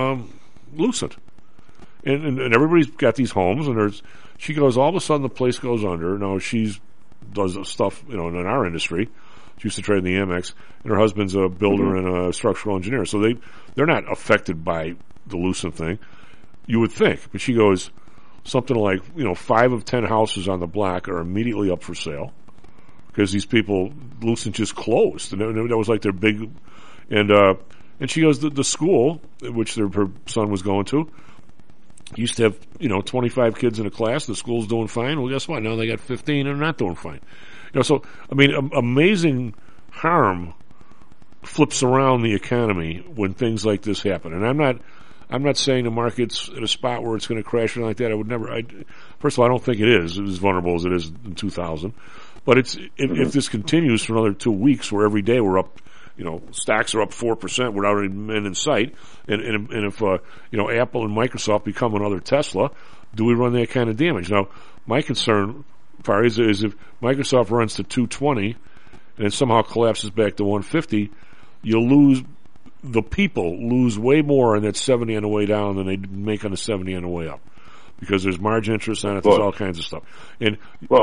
Lucent. And everybody's got these homes, and she goes, all of a sudden the place goes under. Now, she does stuff, in our industry. She used to trade in the Amex, and her husband's a builder and a structural engineer. So they're not affected by the Lucent thing, you would think. But she goes, something like, 5 of 10 houses on the block are immediately up for sale because these people, Lucent just closed. And that was like their big, and she goes, the school, which her son was going to, used to have, 25 kids in a class. The school's doing fine. Well, guess what? Now they got 15 and they're not doing fine. So, I mean, amazing harm flips around the economy when things like this happen. And I'm not saying the market's at a spot where it's going to crash or anything like that. I would never, first of all, I don't think it is as vulnerable as it is in 2000. But if this continues for another 2 weeks where every day we're up, stocks are up 4% without any end in sight, and if Apple and Microsoft become another Tesla, do we run that kind of damage? Now, my concern, Farai, is if Microsoft runs to 220 and it somehow collapses back to 150, the people lose way more on that 70 on the way down than they make on the 70 on the way up. Because there's margin interest on it, there's all kinds of stuff. And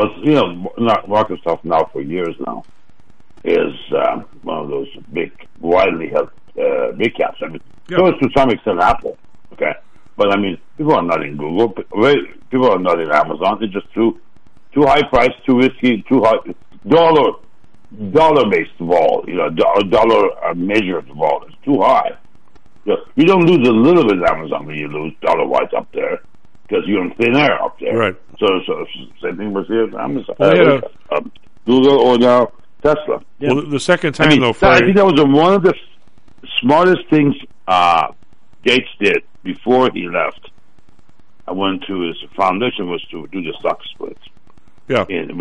Microsoft now for years now is one of those big, widely held big caps. I mean, so is to some extent Apple, okay? But I mean, people are not in Google, people are not in Amazon. It's just too Too high price, too risky, too high. Dollar-based vol, dollar measured vol is too high. You don't lose a little bit at Amazon when you lose dollar-wise up there because you're in thin air up there. Right. So same thing with Amazon. Google or now Tesla. Yeah. Well, the second time, though, I think that was one of the smartest things Gates did before he left. I went to his foundation was to do the stock splits. Yeah. And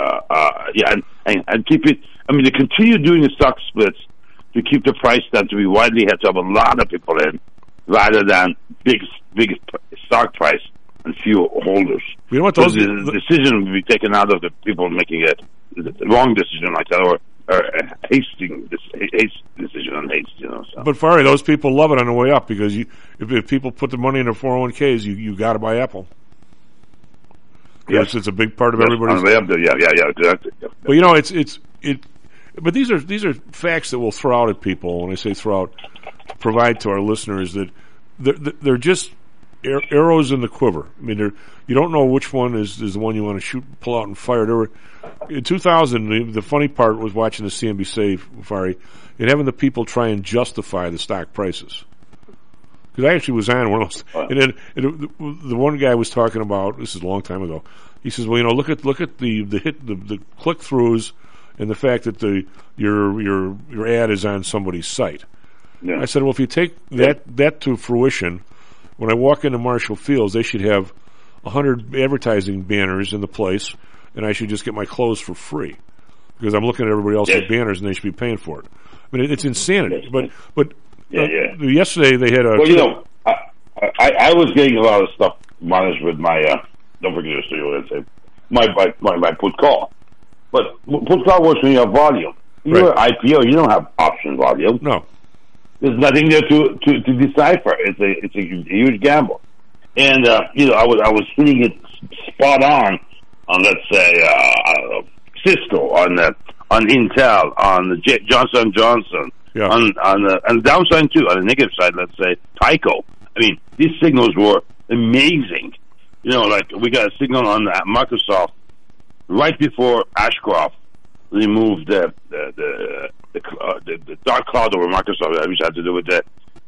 keep it. I mean, to continue doing the stock splits to keep the price down to be widely had to have a lot of people in, rather than big stock price and few holders. You know what? The decision would be taken out of the people making the wrong decision like that, or hasting decision on haste. So. But Fari, those people love it on the way up because if people put the money in their 401ks, you got to buy Apple. Yes, it's a big part of everybody's. On the way up there, yeah, exactly. Yeah. But but these are facts that we'll throw out at people. When I say throw out, provide to our listeners that they're just arrows in the quiver. I mean, you don't know which one is the one you want to pull out and fire. In 2000, the funny part was watching the CNBC, Fari, and having the people try and justify the stock prices. Because I actually was on one of those, and then the one guy was talking about, this is a long time ago. He says, "Well, look at the click throughs, and the fact that your ad is on somebody's site." Yeah. I said, "Well, if you take that to fruition, when I walk into Marshall Fields, they should have 100 advertising banners in the place, and I should just get my clothes for free because I'm looking at everybody else's banners, and they should be paying for it. I mean, it's insanity, but." Yesterday they had a. Well, I was getting a lot of stuff managed with my. Don't forget to say what I say. My put call, but put call works when you have volume. You're IPO. You don't have option volume. No, there's nothing there to decipher. It's a huge gamble, and I was hitting it spot on let's say Cisco, on Intel, on the Johnson & Johnson. Yeah. On the downside too, on the negative side, let's say Tyco. I mean, these signals were amazing. Like we got a signal on Microsoft right before Ashcroft removed the dark cloud over Microsoft, which had to do with the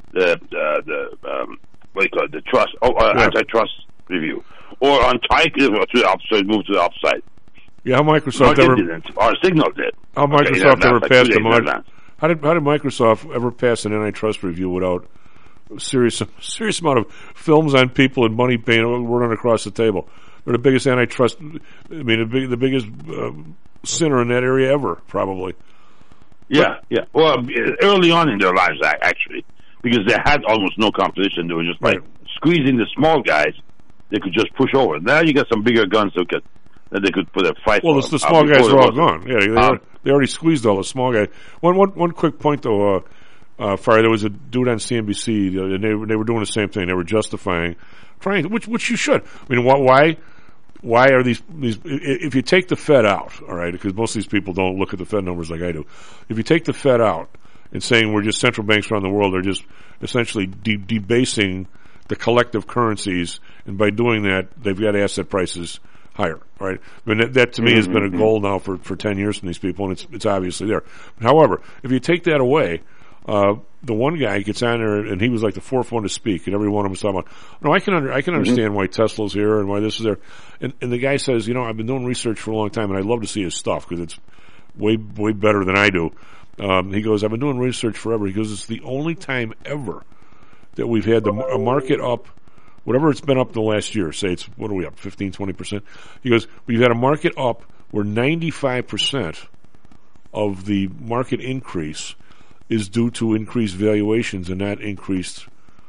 what do you call it, the trust, antitrust review, or on Tyco to the upside, moved to the upside. Yeah, how Microsoft our signal did. How Microsoft ever passed the margin? How did Microsoft ever pass an antitrust review without a serious amount of films on people and money paying running across the table? They're the biggest antitrust. I mean, the biggest sinner in that area ever, probably. Yeah. Well, early on in their lives, actually, because they had almost no competition. They were just squeezing the small guys. They could just push over. Now you got some bigger guns that they could put a fight. Well, the small guys are all gone. Yeah, they already squeezed all the small guys. One quick point though, Fari, there was a dude on CNBC, and they were doing the same thing. They were justifying trying, which you should. I mean, why are these? If you take the Fed out, all right, because most of these people don't look at the Fed numbers like I do. If you take the Fed out and saying we're just central banks around the world, they're just essentially debasing the collective currencies, and by doing that, they've got asset prices higher, right? I mean, that to me has been a goal now for 10 years from these people, and it's obviously there. However, if you take that away, the one guy gets on there, and he was like the fourth one to speak, and every one of them was talking about, no, I can understand why Tesla's here and why this is there. And the guy says, I've been doing research for a long time, and I'd love to see his stuff because it's way better than I do. He goes, I've been doing research forever. He goes, it's the only time ever that we've had a market up, whatever it's been up in the last year, say it's, what are we up, 15, 20%? He goes, we've had a market up where 95% of the market increase is due to increased valuations and not increased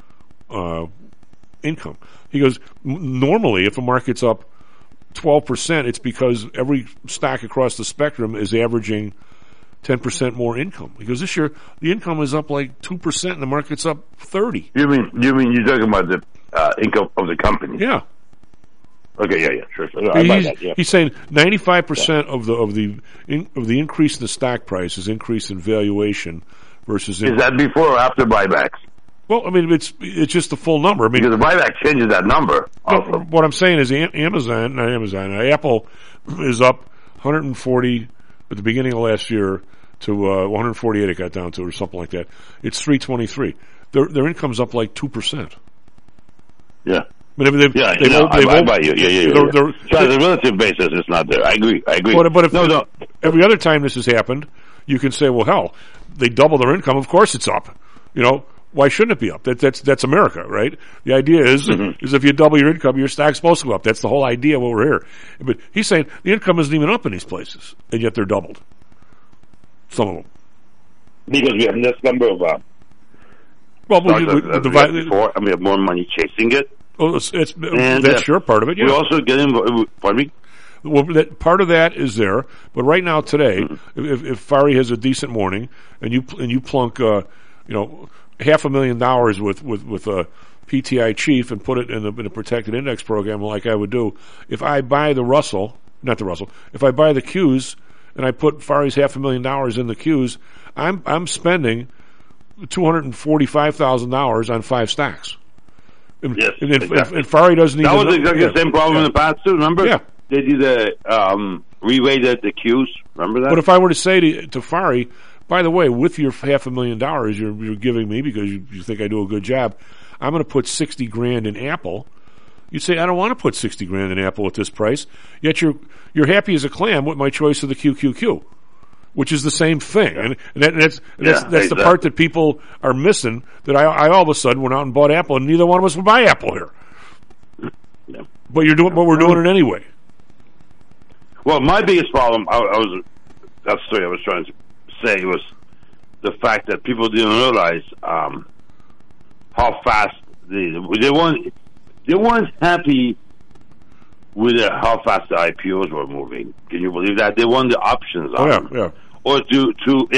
income. He goes, normally if a market's up 12%, it's because every stock across the spectrum is averaging 10% more income. He goes, this year the income is up like 2% and the market's up 30%. You mean you're talking about the income of the company? Yeah. Okay, yeah, sure. I buy that, yeah. He's saying 95% of the increase in the stock price is increase in valuation versus. Is that before or after buybacks? Well, I mean, it's just the full number. I mean, because the buyback changes that number. No, what I'm saying is Apple is up 140 at the beginning of last year to 148 it got down to, or something like that. It's 323. Their income's up like 2%. Yeah. But if I buy you. So on a relative basis, it's not there. I agree. But if every other time this has happened, you can say, well, hell, they double their income. Of course, it's up. Why shouldn't it be up? That's America, right? The idea is if you double your income, your stock's supposed to go up. That's the whole idea while we're here. But he's saying the income isn't even up in these places, and yet they're doubled. Some of them. Because we have this number of before, and we have more money chasing it. Oh, that's sure part of it. Yeah. We also get involved. Pardon me. Well, part of that is there, but right now today, if Fari has a decent morning and you plunk, $500,000 with a PTI Chief and put it in a protected index program like I would do, if I buy if I buy the Qs and I put Fari's $500,000 in the Qs, I'm spending $245,000 on 5 stacks. And Fari doesn't even. That was exactly the same problem in the past too. Remember? Yeah. They did re-rated the Qs. Remember that? But if I were to say to Fari, by the way, with your $500,000 you're giving me because you think I do a good job, I'm going to put $60,000 in Apple. You'd say I don't want to put $60,000 in Apple at this price. Yet you're happy as a clam with my choice of the QQQ. Which is the same thing, and that's exactly the part that people are missing. That I all of a sudden went out and bought Apple, and neither one of us would buy Apple here. Yeah. But we're doing it anyway. Well, my biggest problem, I was trying to say was the fact that people didn't realize how fast they weren't happy with how fast the IPOs were moving. Can you believe that? They won the options on them. Yeah. Or to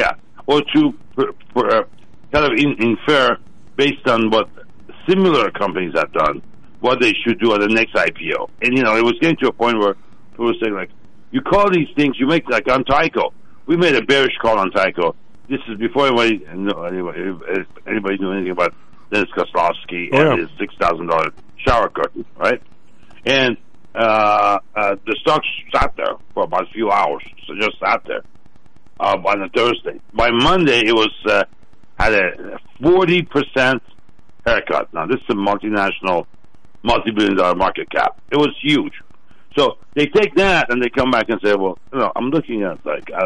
kind of infer based on what similar companies have done, what they should do at the next IPO. And, it was getting to a point where people were saying, like, you call these things, you make, like, on Tyco. We made a bearish call on Tyco. This is before anybody knew anything about Dennis Kozlowski and his $6,000 shower curtain, right? And the stock sat there for about a few hours, so just sat there on a Thursday. By Monday, it was had a 40% haircut. Now, this is a multinational, multi-billion-dollar market cap. It was huge. So they take that and they come back and say, well, I'm looking at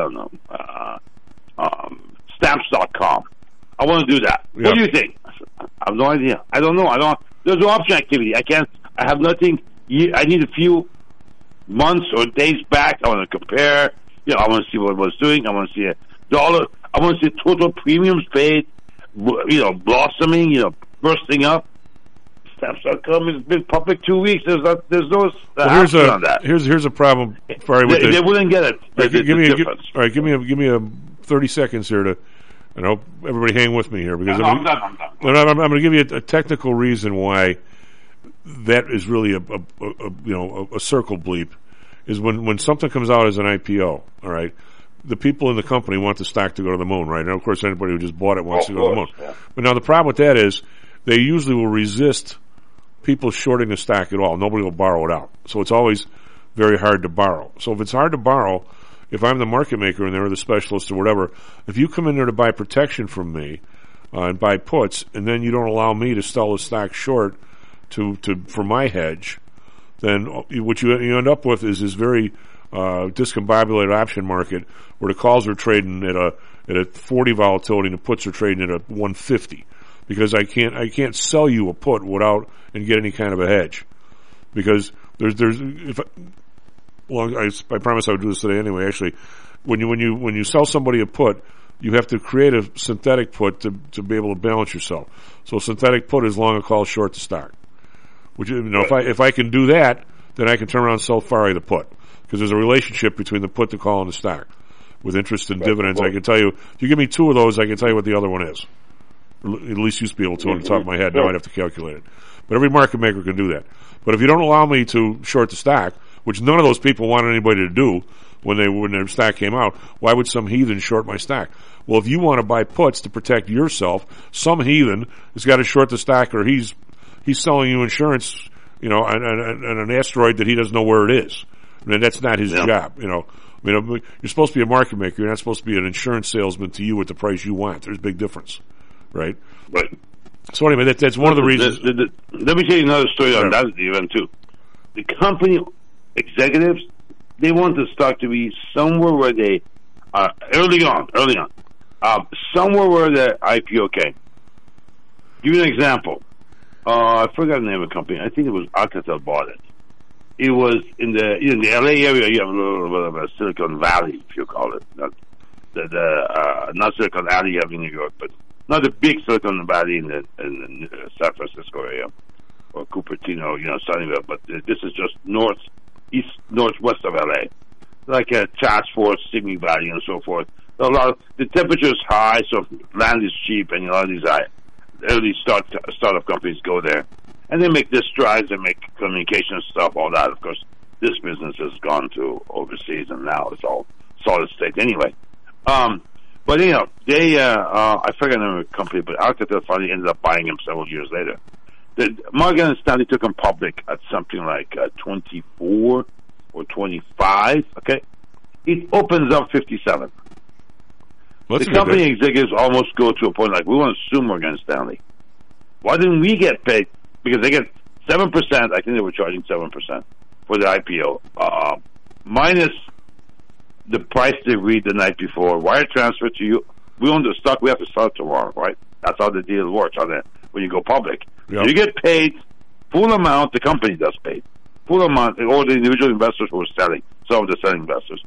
Stamps.com. I want to do that. Yep. What do you think? I have no idea. I don't know. There's no option activity. I have nothing. I need a few months or days back. I want to compare. I want to see what it was doing. I want to see a dollar. I want to see total premiums paid. Blossoming. Bursting up. Stamps.com has been public 2 weeks. There's no action on that. Here's a problem. They wouldn't get it. Give me a 30 seconds here to. I hope everybody hang with me here because I'm done. I'm going to give you a technical reason why that is really a circle bleep. Is when something comes out as an IPO, all right, the people in the company want the stock to go to the moon, right? And of course, anybody who just bought it wants to go to the moon. Yeah. But now the problem with that is they usually will resist people shorting the stock at all. Nobody will borrow it out. So it's always very hard to borrow. So if it's hard to borrow, if I'm the market maker and they're the specialist or whatever, if you come in there to buy protection from me and buy puts, and then you don't allow me to sell the stock short for my hedge, then what you end up with is this very discombobulated option market where the calls are trading at a 40 volatility and the puts are trading at a 150 because I can't sell you a put without and get any kind of a hedge because I promise I would do this today anyway. Actually, when you sell somebody a put, you have to create a synthetic put to be able to balance yourself. So a synthetic put is long a call, short the stock. Which if I can do that, then I can turn around and sell Fari the put because there's a relationship between the put, the call, and the stock with interest and dividends. I can tell you if you give me 2 of those, I can tell you what the other one is. Or at least used to be able to on the top of my head. Now I'd have to calculate it. But every market maker can do that. But if you don't allow me to short the stock, which none of those people wanted anybody to do when their stock came out, why would some heathen short my stock? Well, if you want to buy puts to protect yourself, some heathen has got to short the stock or he's selling you insurance, on an asteroid that he doesn't know where it is. I mean, that's not his job, you know. I mean, you're supposed to be a market maker. You're not supposed to be an insurance salesman to you at the price you want. There's a big difference, right? Right. So anyway, that's one of the reasons. Let me tell you another story on that event too. The company executives, they want the stock to be somewhere where they early on, somewhere where the IPO came. Give you an example. I forgot the name of the company. I think it was Alcatel bought it. It was in the LA area. You have a little bit of a Silicon Valley, if you call it, not Silicon Alley you have in New York, but not the big Silicon Valley in the San Francisco area or Cupertino, Sunnyvale. But this is just northwest of LA, like a Task Force, Simi Valley, and so forth. The temperature is high, so land is cheap, and a lot of these early startup companies go there, and they make disk drives, they make communication stuff, all that. Of course, this business has gone to overseas, and now it's all solid state anyway. But they I forget the name of the company, but Alcatel finally ended up buying him several years later. Morgan Stanley took him public at something like 24 or 25. Okay, it opens up 57. The company executives almost go to a point like, we want to sue Morgan Stanley. Why didn't we get paid? Because they get 7%. I think they were charging 7% for the IPO, minus the price they agreed the night before. Wire transfer to you. We own the stock. We have to sell it tomorrow, right? That's how the deal works when you go public. Yep. You get paid full amount. The company does pay full amount, or the individual investors who are selling. Some of the selling investors.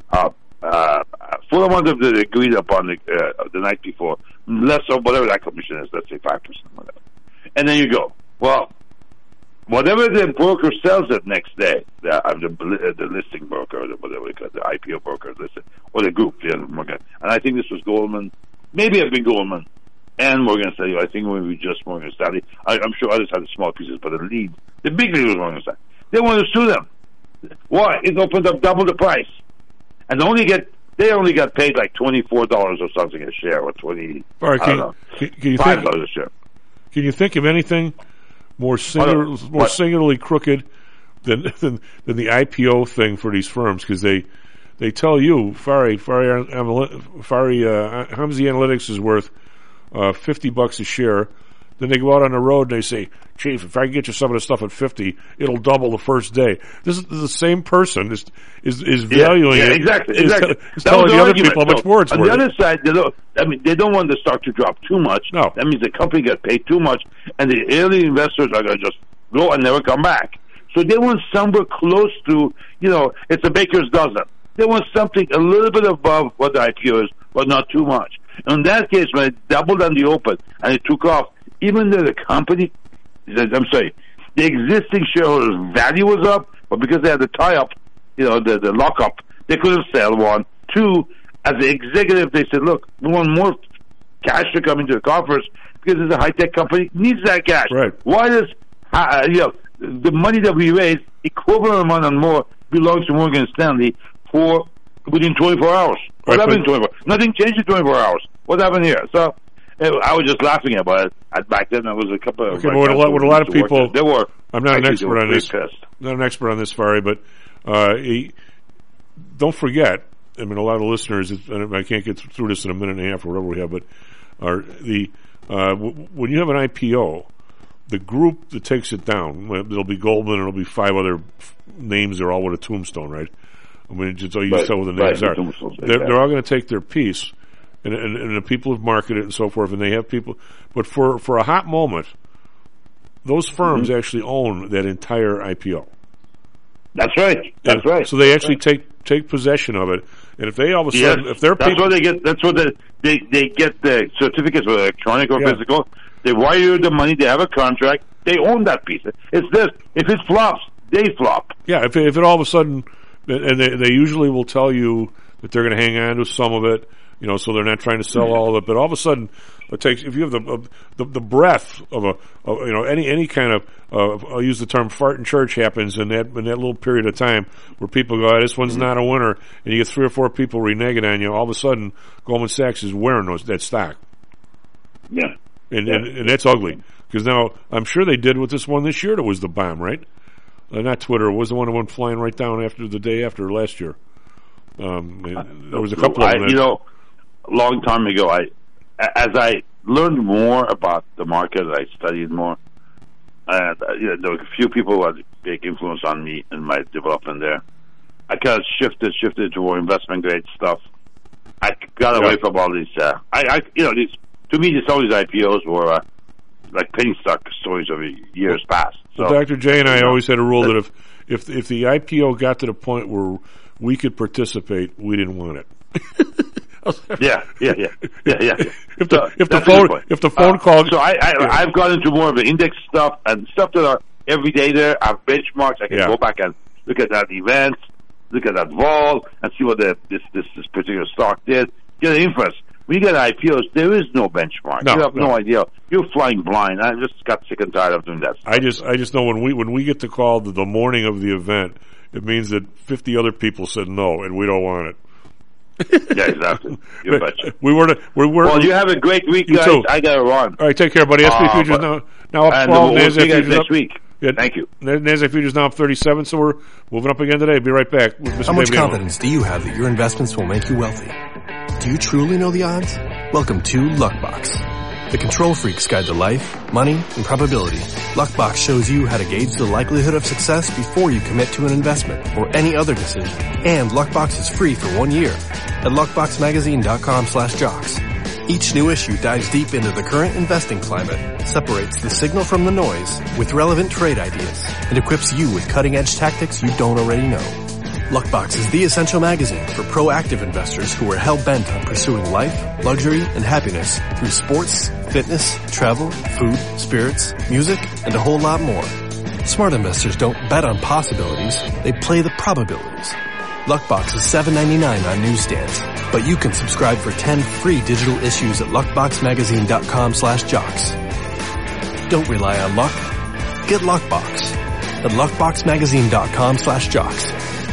Full amount of the agreed upon the night before, less of whatever that commission is, let's say 5%, whatever. And then you go. Well, whatever the broker sells it next day, the listing broker, or whatever we call it, the IPO broker, or the group, Morgan. And I think this was Goldman, maybe it had been Goldman and Morgan Stanley. I think maybe just Morgan Stanley. I'm sure others had the small pieces, but the big lead was Morgan Stanley. They want to sue them. Why? It opened up double the price. And they only got paid like $24 or something a share, or $20. Right, can you $5 a share. Can you think of anything more singularly crooked than the IPO thing for these firms? Because they tell you Hamzy Analytics is worth $50 a share. Then they go out on the road and they say, Chief, if I can get you some of the stuff at 50, it'll double the first day. This is the same person is valuing it. Exactly. Is telling the other people how much more it's worth. On the other side, they don't want the stock to drop too much. No. That means the company got paid too much, and the early investors are going to just go and never come back. So they want somewhere close to, it's a baker's dozen. They want something a little bit above what the IPO is, but not too much. In that case, when it doubled on the open and it took off, even though the company, the existing shareholders' value was up, but because they had the tie-up, the lock-up, they couldn't sell one. Two, as the executive, they said, look, we want more cash to come into the coffers because it's a high-tech company, needs that cash. Right. Why does, the money that we raise, equivalent amount and more, belongs to Morgan Stanley within 24 hours. What happened in 24 hours? Nothing changed in 24 hours. What happened here? So, I was just laughing about it. Back then, there was a couple of... Okay, but what a lot of people... There were... I'm not an expert on this. Not an expert on this, Fari, but don't forget, I mean, a lot of the listeners, I can't get through this in a minute and a half or whatever we have, but when you have an IPO, the group that takes it down, there'll be Goldman and there'll be 5 other names, they're all with a tombstone, right? I mean, just you tell what the names are. They're all going to take their piece. And the people have marketed it and so forth, and they have people. But for a hot moment, those firms actually own that entire IPO. That's right. That's right. So they actually take possession of it. And if they all of a sudden, if they're that's what they get. That's what they get the certificates, whether electronic or physical. They wire the money. They have a contract. They own that piece. It's this. If it flops, they flop. Yeah. If it all of a sudden, and they usually will tell you that they're going to hang on to some of it. So they're not trying to sell all of it, but all of a sudden, it takes. If you have the breadth of any kind of, I'll use the term fart in church happens in that little period of time where people go, this one's not a winner, and you get 3 or 4 people reneging on you. All of a sudden, Goldman Sachs is wearing that stock. Yeah, and that's ugly because now I'm sure they did with this one this year that was the bomb, right? Not Twitter. It was the one that went flying right down after the day after last year. There was a couple of them. A long time ago, as I learned more about the market, I studied more. There were a few people who had a big influence on me and my development there. I kind of shifted to more investment grade stuff. I got away from all these. These, to me, all these IPOs were like penny stock stories of years past. So, Dr. J and I always had a rule that if the IPO got to the point where we could participate, we didn't want it. Yeah. If the phone call. So I've gone into more of the index stuff and stuff that are every day there. I have benchmarks. I can go back and look at that event, look at that vol, and see what this particular stock did. Get an inference. When you get IPOs, there is no benchmark. You have no idea. You're flying blind. I just got sick and tired of doing that stuff. I just know when we get the call the morning of the event, it means that 50 other people said no, and we don't want it. Yeah, exactly. You betcha. Well, you have a great week, guys. Too. I got to run. All right, take care, buddy. SP Futures now up 12. We'll see you guys next week. Yeah, thank you. NASDAQ Futures now up 37, so we're moving up again today. Be right back. With Mr. How much David confidence do you have that your investments will make you wealthy? Do you truly know the odds? Welcome to Luckbox, the control freak's guide to life, money, and probability. Luckbox shows you how to gauge the likelihood of success before you commit to an investment or any other decision. And Luckbox is free for 1 year at luckboxmagazine.com/jocks. Each new issue dives deep into the current investing climate, separates the signal from the noise with relevant trade ideas, and equips you with cutting-edge tactics you don't already know. Luckbox is the essential magazine for proactive investors who are hell-bent on pursuing life, luxury, and happiness through sports, fitness, travel, food, spirits, music, and a whole lot more. Smart investors don't bet on possibilities, they play the probabilities. Luckbox is $7.99 on newsstands, but you can subscribe for 10 free digital issues at luckboxmagazine.com/jocks. Don't rely on luck. Get Luckbox at luckboxmagazine.com/jocks.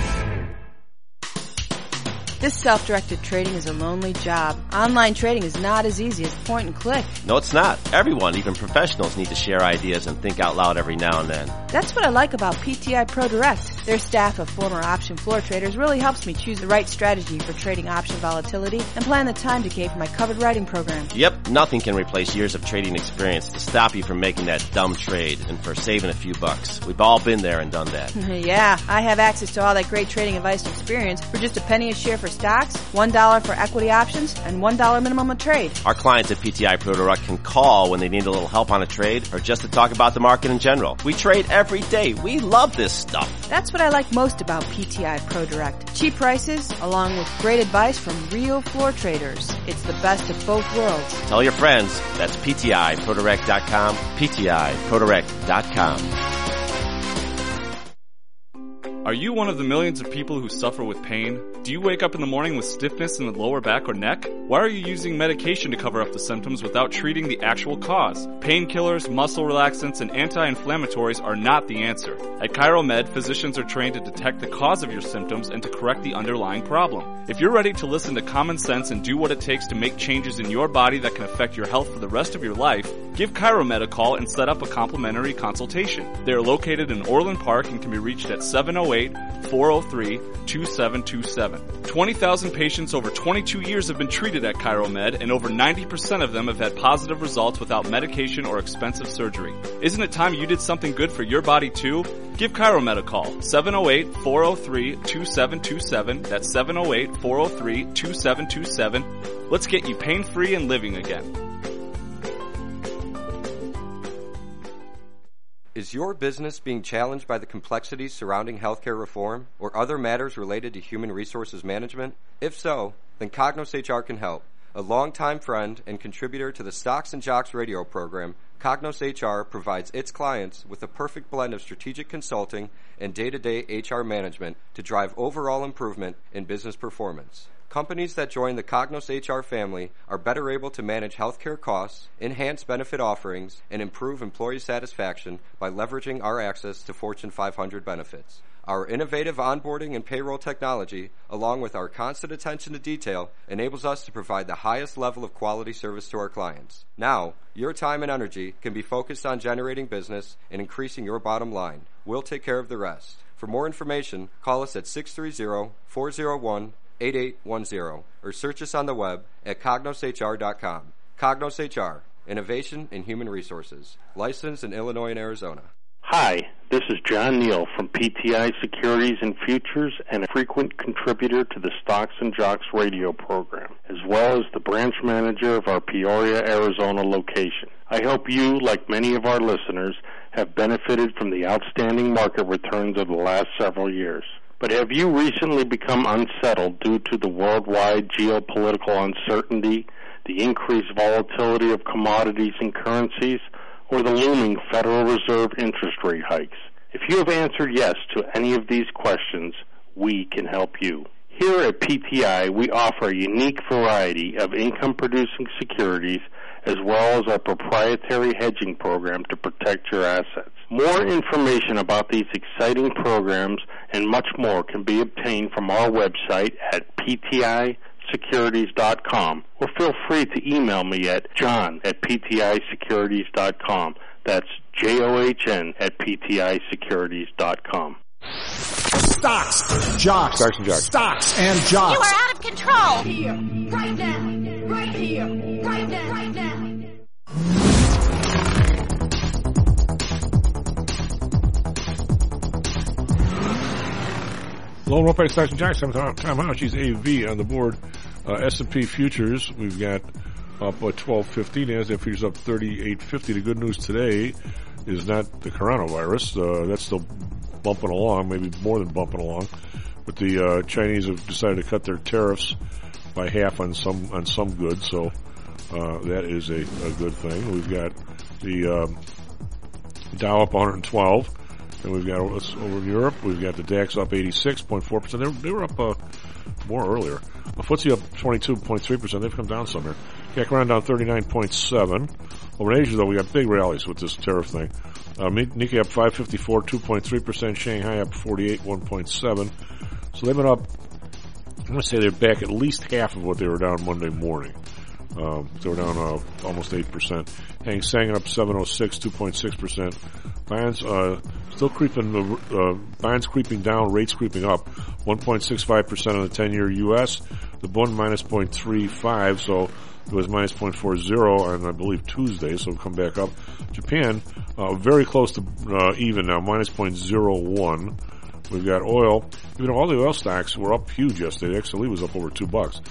This self-directed trading is a lonely job. Online trading is not as easy as point and click. No, it's not. Everyone, even professionals, need to share ideas and think out loud every now and then. That's what I like about PTI Pro Direct. Their staff of former option floor traders really helps me choose the right strategy for trading option volatility and plan the time decay for my covered writing program. Yep, nothing can replace years of trading experience to stop you from making that dumb trade and for saving a few bucks. We've all been there and done that. Yeah, I have access to all that great trading advice and experience for just a penny a share for stocks, $1 for equity options, and $1 minimum a trade. Our clients at PTI Pro Direct can call when they need a little help on a trade or just to talk about the market in general. We trade every day. We love this stuff. That's what I like most about PTI Pro Direct. Cheap prices, along with great advice from real floor traders. It's the best of both worlds. Tell your friends. That's PTIProDirect.com, PTIProDirect.com. Are you one of the millions of people who suffer with pain? Do you wake up in the morning with stiffness in the lower back or neck? Why are you using medication to cover up the symptoms without treating the actual cause? Painkillers, muscle relaxants, and anti-inflammatories are not the answer. At ChiroMed, physicians are trained to detect the cause of your symptoms and to correct the underlying problem. If you're ready to listen to common sense and do what it takes to make changes in your body that can affect your health for the rest of your life, give ChiroMed a call and set up a complimentary consultation. They are located in Orland Park and can be reached at 708-403-2727. 20,000 patients over 22 years have been treated at ChiroMed, and over 90% of them have had positive results without medication or expensive surgery. Isn't it time you did something good for your body too? Give ChiroMed a call, 708-403-2727. That's 708-403-2727. Let's get you pain-free and living again. Is your business being challenged by the complexities surrounding healthcare reform or other matters related to human resources management? If so, then Cognos HR can help. A longtime friend and contributor to the Stocks and Jocks radio program, Cognos HR provides its clients with a perfect blend of strategic consulting and day-to-day HR management to drive overall improvement in business performance. Companies that join the Cognos HR family are better able to manage healthcare costs, enhance benefit offerings, and improve employee satisfaction by leveraging our access to Fortune 500 benefits. Our innovative onboarding and payroll technology, along with our constant attention to detail, enables us to provide the highest level of quality service to our clients. Now, your time and energy can be focused on generating business and increasing your bottom line. We'll take care of the rest. For more information, call us at 630-401-8810 or search us on the web at cognoshr.com. Cognos HR, Innovation in Human Resources, licensed in Illinois and Arizona. Hi, this is John Neal from PTI Securities and Futures and a frequent contributor to the Stocks and Jocks radio program, as well as the branch manager of our Peoria, Arizona location. I hope you, like many of our listeners, have benefited from the outstanding market returns of the last several years. But have you recently become unsettled due to the worldwide geopolitical uncertainty, the increased volatility of commodities and currencies, or the looming Federal Reserve interest rate hikes? If you have answered yes to any of these questions, we can help you. Here at PTI, we offer a unique variety of income-producing securities as well as our proprietary hedging program to protect your assets. More information about these exciting programs and much more can be obtained from our website at PTIsecurities.com, or feel free to email me at john@PTIsecurities.com. That's JOHN@PTIsecurities.com. Stocks, jocks, Stocks and jocks. Stocks and jocks. You are out of control. Here, right now, right here, right now, right now. Lone Wolf Stocks and Jocks. Tom Houshie's AV on the board. S&P futures, we've got up at 1250. NASDAQ futures up 3850. The good news today is not the coronavirus. That's still bumping along, maybe more than bumping along. But the Chinese have decided to cut their tariffs by half on some goods, so that is a good thing. We've got the Dow up 112. And we've got over in Europe, we've got the DAX up 86.4%. They were up more earlier. FTSE up 22.3%. They've come down some here. CAC around down 39.7. Over in Asia, though, we got big rallies with this tariff thing. Nikkei up 554, 2.3%. Shanghai up 48, 1.7. So they've been up, I'm going to say they're back at least half of what they were down Monday morning. They were down almost 8%. Hang Seng up 706, 2.6%. Bonds still creeping. Bonds creeping down, rates creeping up. 1.65% on the 10-year U.S. The Bund minus 0.35, so it was minus 0.40 on, I believe, Tuesday, so it'll come back up. Japan very close to even now, minus 0.01. We've got oil. All the oil stocks were up huge yesterday. XLE was up over $2.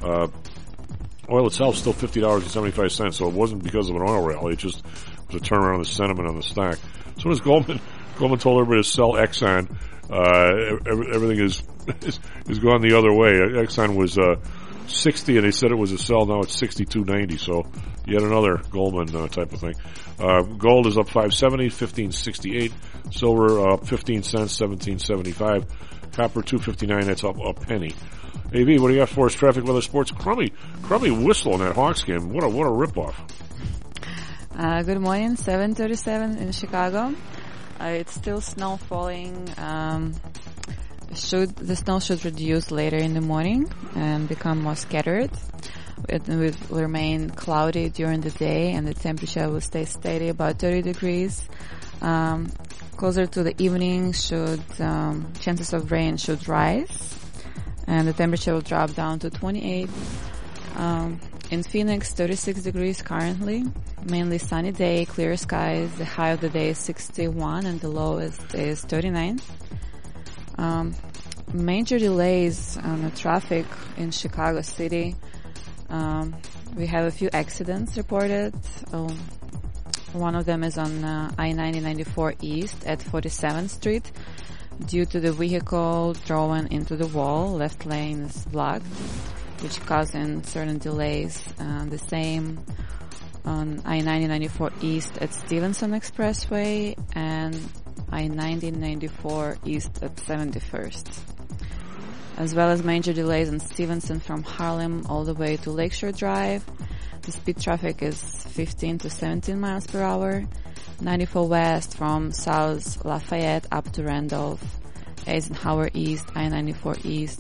Oil itself still $50.75, so it wasn't because of an oil rally. It just was a turnaround of the sentiment on the stock. As soon as Goldman told everybody to sell Exxon, everything is gone the other way. Exxon was 60, and they said it was a sell. Now it's 62.90. So yet another Goldman type of thing. Gold is up 570, 1568. Silver up 15 cents, 1775. Copper 259. That's up a penny. AV, what do you got for us? Traffic, weather, sports. Crummy whistle in that Hawks game. What a ripoff. Good morning. 7:37 in Chicago. It's still snow falling. The snow should reduce later in the morning and become more scattered. It will remain cloudy during the day, and the temperature will stay steady, about 30 degrees. Closer to the evening, chances of rain should rise, and the temperature will drop down to 28. In Phoenix, 36 degrees currently. Mainly sunny day, clear skies. The high of the day is 61 and the lowest is 39. Major delays on the traffic in Chicago City. We have a few accidents reported. One of them is on I-90-94 East at 47th Street. Due to the vehicle driven into the wall, left lane is blocked, which causing certain delays. The same on I-90-94 East at Stevenson Expressway and I-90-94 East at 71st. As well as major delays on Stevenson from Harlem all the way to Lakeshore Drive. The speed traffic is 15 to 17 miles per hour. 94 West from South Lafayette up to Randolph. Eisenhower East, I-94 East.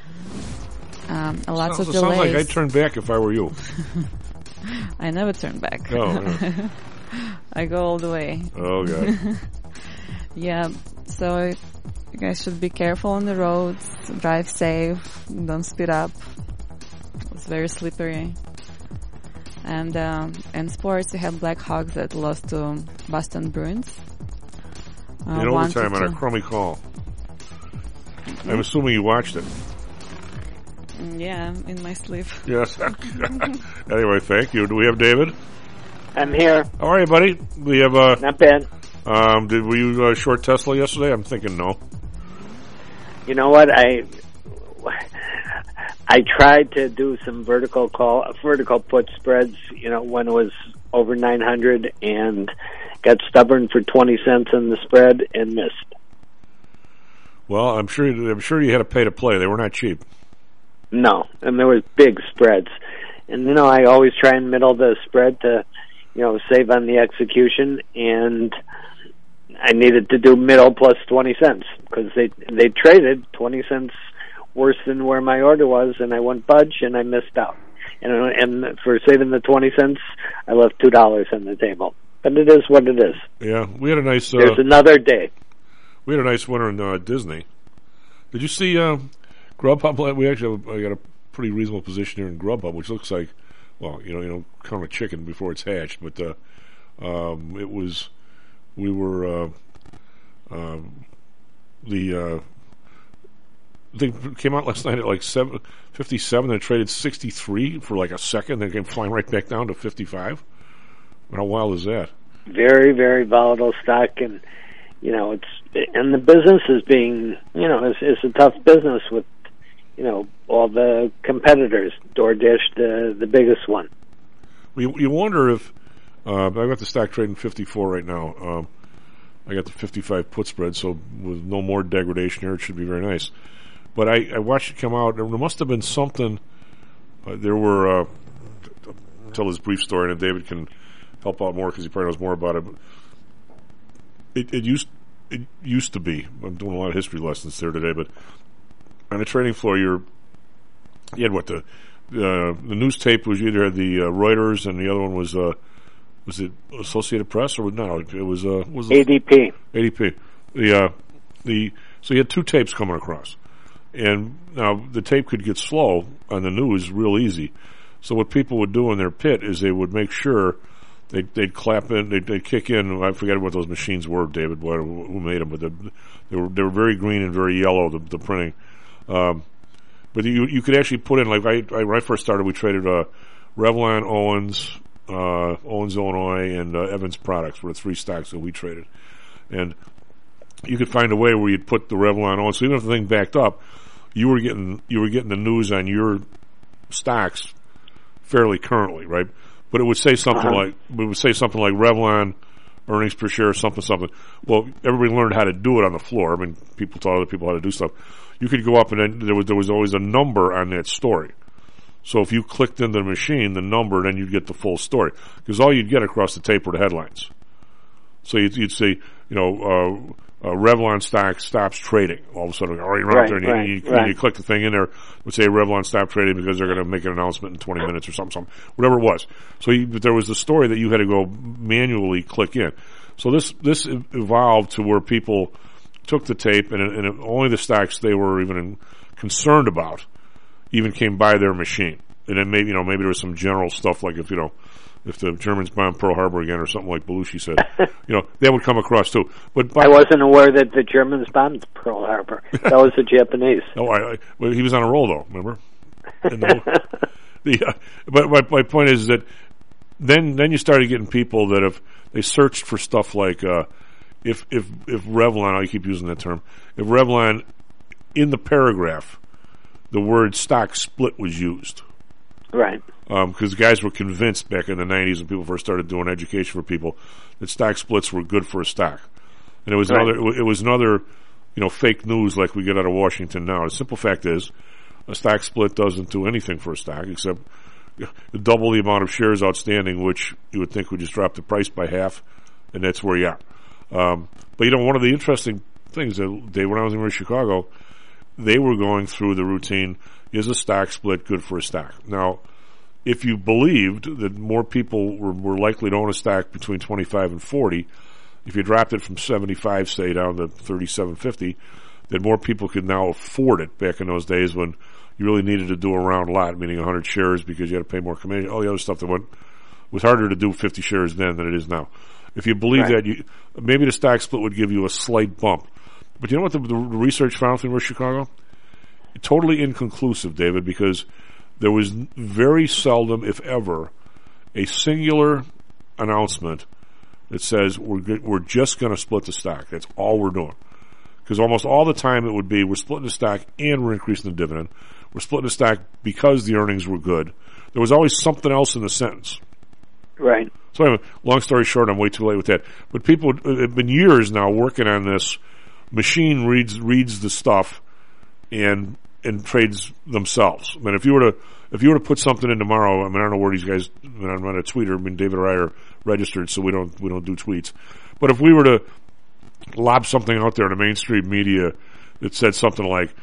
Lots of Sounds delays. like I'd turn back if I were you. I never turn back. Oh, yeah. I go all the way. Oh, God. Yeah, so you guys should be careful on the roads, drive safe, don't speed up. It's very slippery. And in sports, you have Blackhawks that lost to Boston Bruins. In overtime on a crummy call. Mm-hmm. I'm assuming you watched it. Yeah, in my sleep. Yes. Anyway, thank you. Do we have David? I'm here. How are you, buddy? We have not bad. Were you short Tesla yesterday? I'm thinking no. You know what? I tried to do some vertical put spreads, when it was over 900, and got stubborn for 20 cents in the spread and missed. Well, I'm sure you had to pay to play. They were not cheap. No, and there was big spreads. And I always try and middle the spread to save on the execution, and I needed to do middle plus 20 cents because they traded 20 cents worse than where my order was, and I wouldn't budge, and I missed out. And for saving the 20 cents, I left $2 on the table. But it is what it is. Yeah, we had a nice... There's another day. We had a nice winter in Disney. Did you see Grubhub? We actually got a pretty reasonable position here in Grubhub, which looks like, well, count a chicken before it's hatched. But it was, we were the thing came out last night at like 57, then traded 63 for like a second, then came flying right back down to 55. How wild is that? Very, very volatile stock, and the business is being, it's a tough business with, all the competitors. DoorDash, the biggest one. You wonder if I've got the stock trading 54 right now. I got the 55 put spread, so with no more degradation here, it should be very nice. But I watched it come out. There must have been something. There were. Tell this brief story, and David can help out more because he probably knows more about it. But it used to be. I'm doing a lot of history lessons there today, but on the trading floor, you had what the news tape was. You either had the Reuters, and the other one was it Associated Press or no? It was ADP. ADP. So you had two tapes coming across, and now the tape could get slow on the news real easy. So what people would do in their pit is they would make sure they'd clap in, they'd kick in. I forget what those machines were, David, who made them, but they were very green and very yellow. The printing, but you could actually put in, like when I first started, we traded Revlon, Owens, Illinois, and Evans Products were the three stocks that we traded, and you could find a way where you'd put the Revlon on. So even if the thing backed up, you were getting the news on your stocks fairly currently, right? But it would say something like Revlon earnings per share, something. Well, everybody learned how to do it on the floor. I mean, people taught other people how to do stuff. You could go up, and then there was always a number on that story. So if you clicked into the machine, the number, then you'd get the full story, because all you'd get across the tape were the headlines. So you'd say, Revlon stock stops trading. All of a sudden, you're out there, and you click the thing in there. It would say Revlon stopped trading because they're going to make an announcement in 20 minutes or something, whatever it was. So but there was a story that you had to go manually click in. So this evolved to where people took the tape, and only the stocks they were even concerned about even came by their machine. And then maybe there was some general stuff like if the Germans bomb Pearl Harbor again or something like Belushi said, that would come across too. But I wasn't aware that the Germans bombed Pearl Harbor. That was the Japanese. Well, he was on a roll though. Remember? But my point is that then you started getting people that if they searched for stuff like if Revlon, I keep using that term, if Revlon in the paragraph the word stock split was used. Right. Because guys were convinced back in the 90s when people first started doing education for people that stock splits were good for a stock. And it was another fake news like we get out of Washington now. The simple fact is a stock split doesn't do anything for a stock except double the amount of shares outstanding, which you would think would just drop the price by half, and that's where you are. But one of the interesting things. Dave, when I was in Chicago, they were going through the routine, is a stock split good for a stock? Now, if you believed that more people were likely to own a stock between 25 and 40, if you dropped it from 75, say, down to 37.50, that more people could now afford it back in those days when you really needed to do a round lot, meaning 100 shares because you had to pay more commission, all the other stuff that was harder to do 50 shares then than it is now. If you believe that, maybe the stock split would give you a slight bump. But you know what the research found from Chicago? Totally inconclusive, David, because there was very seldom, if ever, a singular announcement that says we're just going to split the stock. That's all we're doing. Because almost all the time it would be we're splitting the stock and we're increasing the dividend. We're splitting the stock because the earnings were good. There was always something else in the sentence. Right. So anyway, long story short, I'm way too late with that. But people have been years now working on this. Machine reads the stuff and trades themselves. I mean, if you were to put something in tomorrow, I mean, I don't know where these guys. I mean, I'm not a tweeter. I mean, David or I are registered, so we don't do tweets. But if we were to lob something out there in the mainstream media that said something like,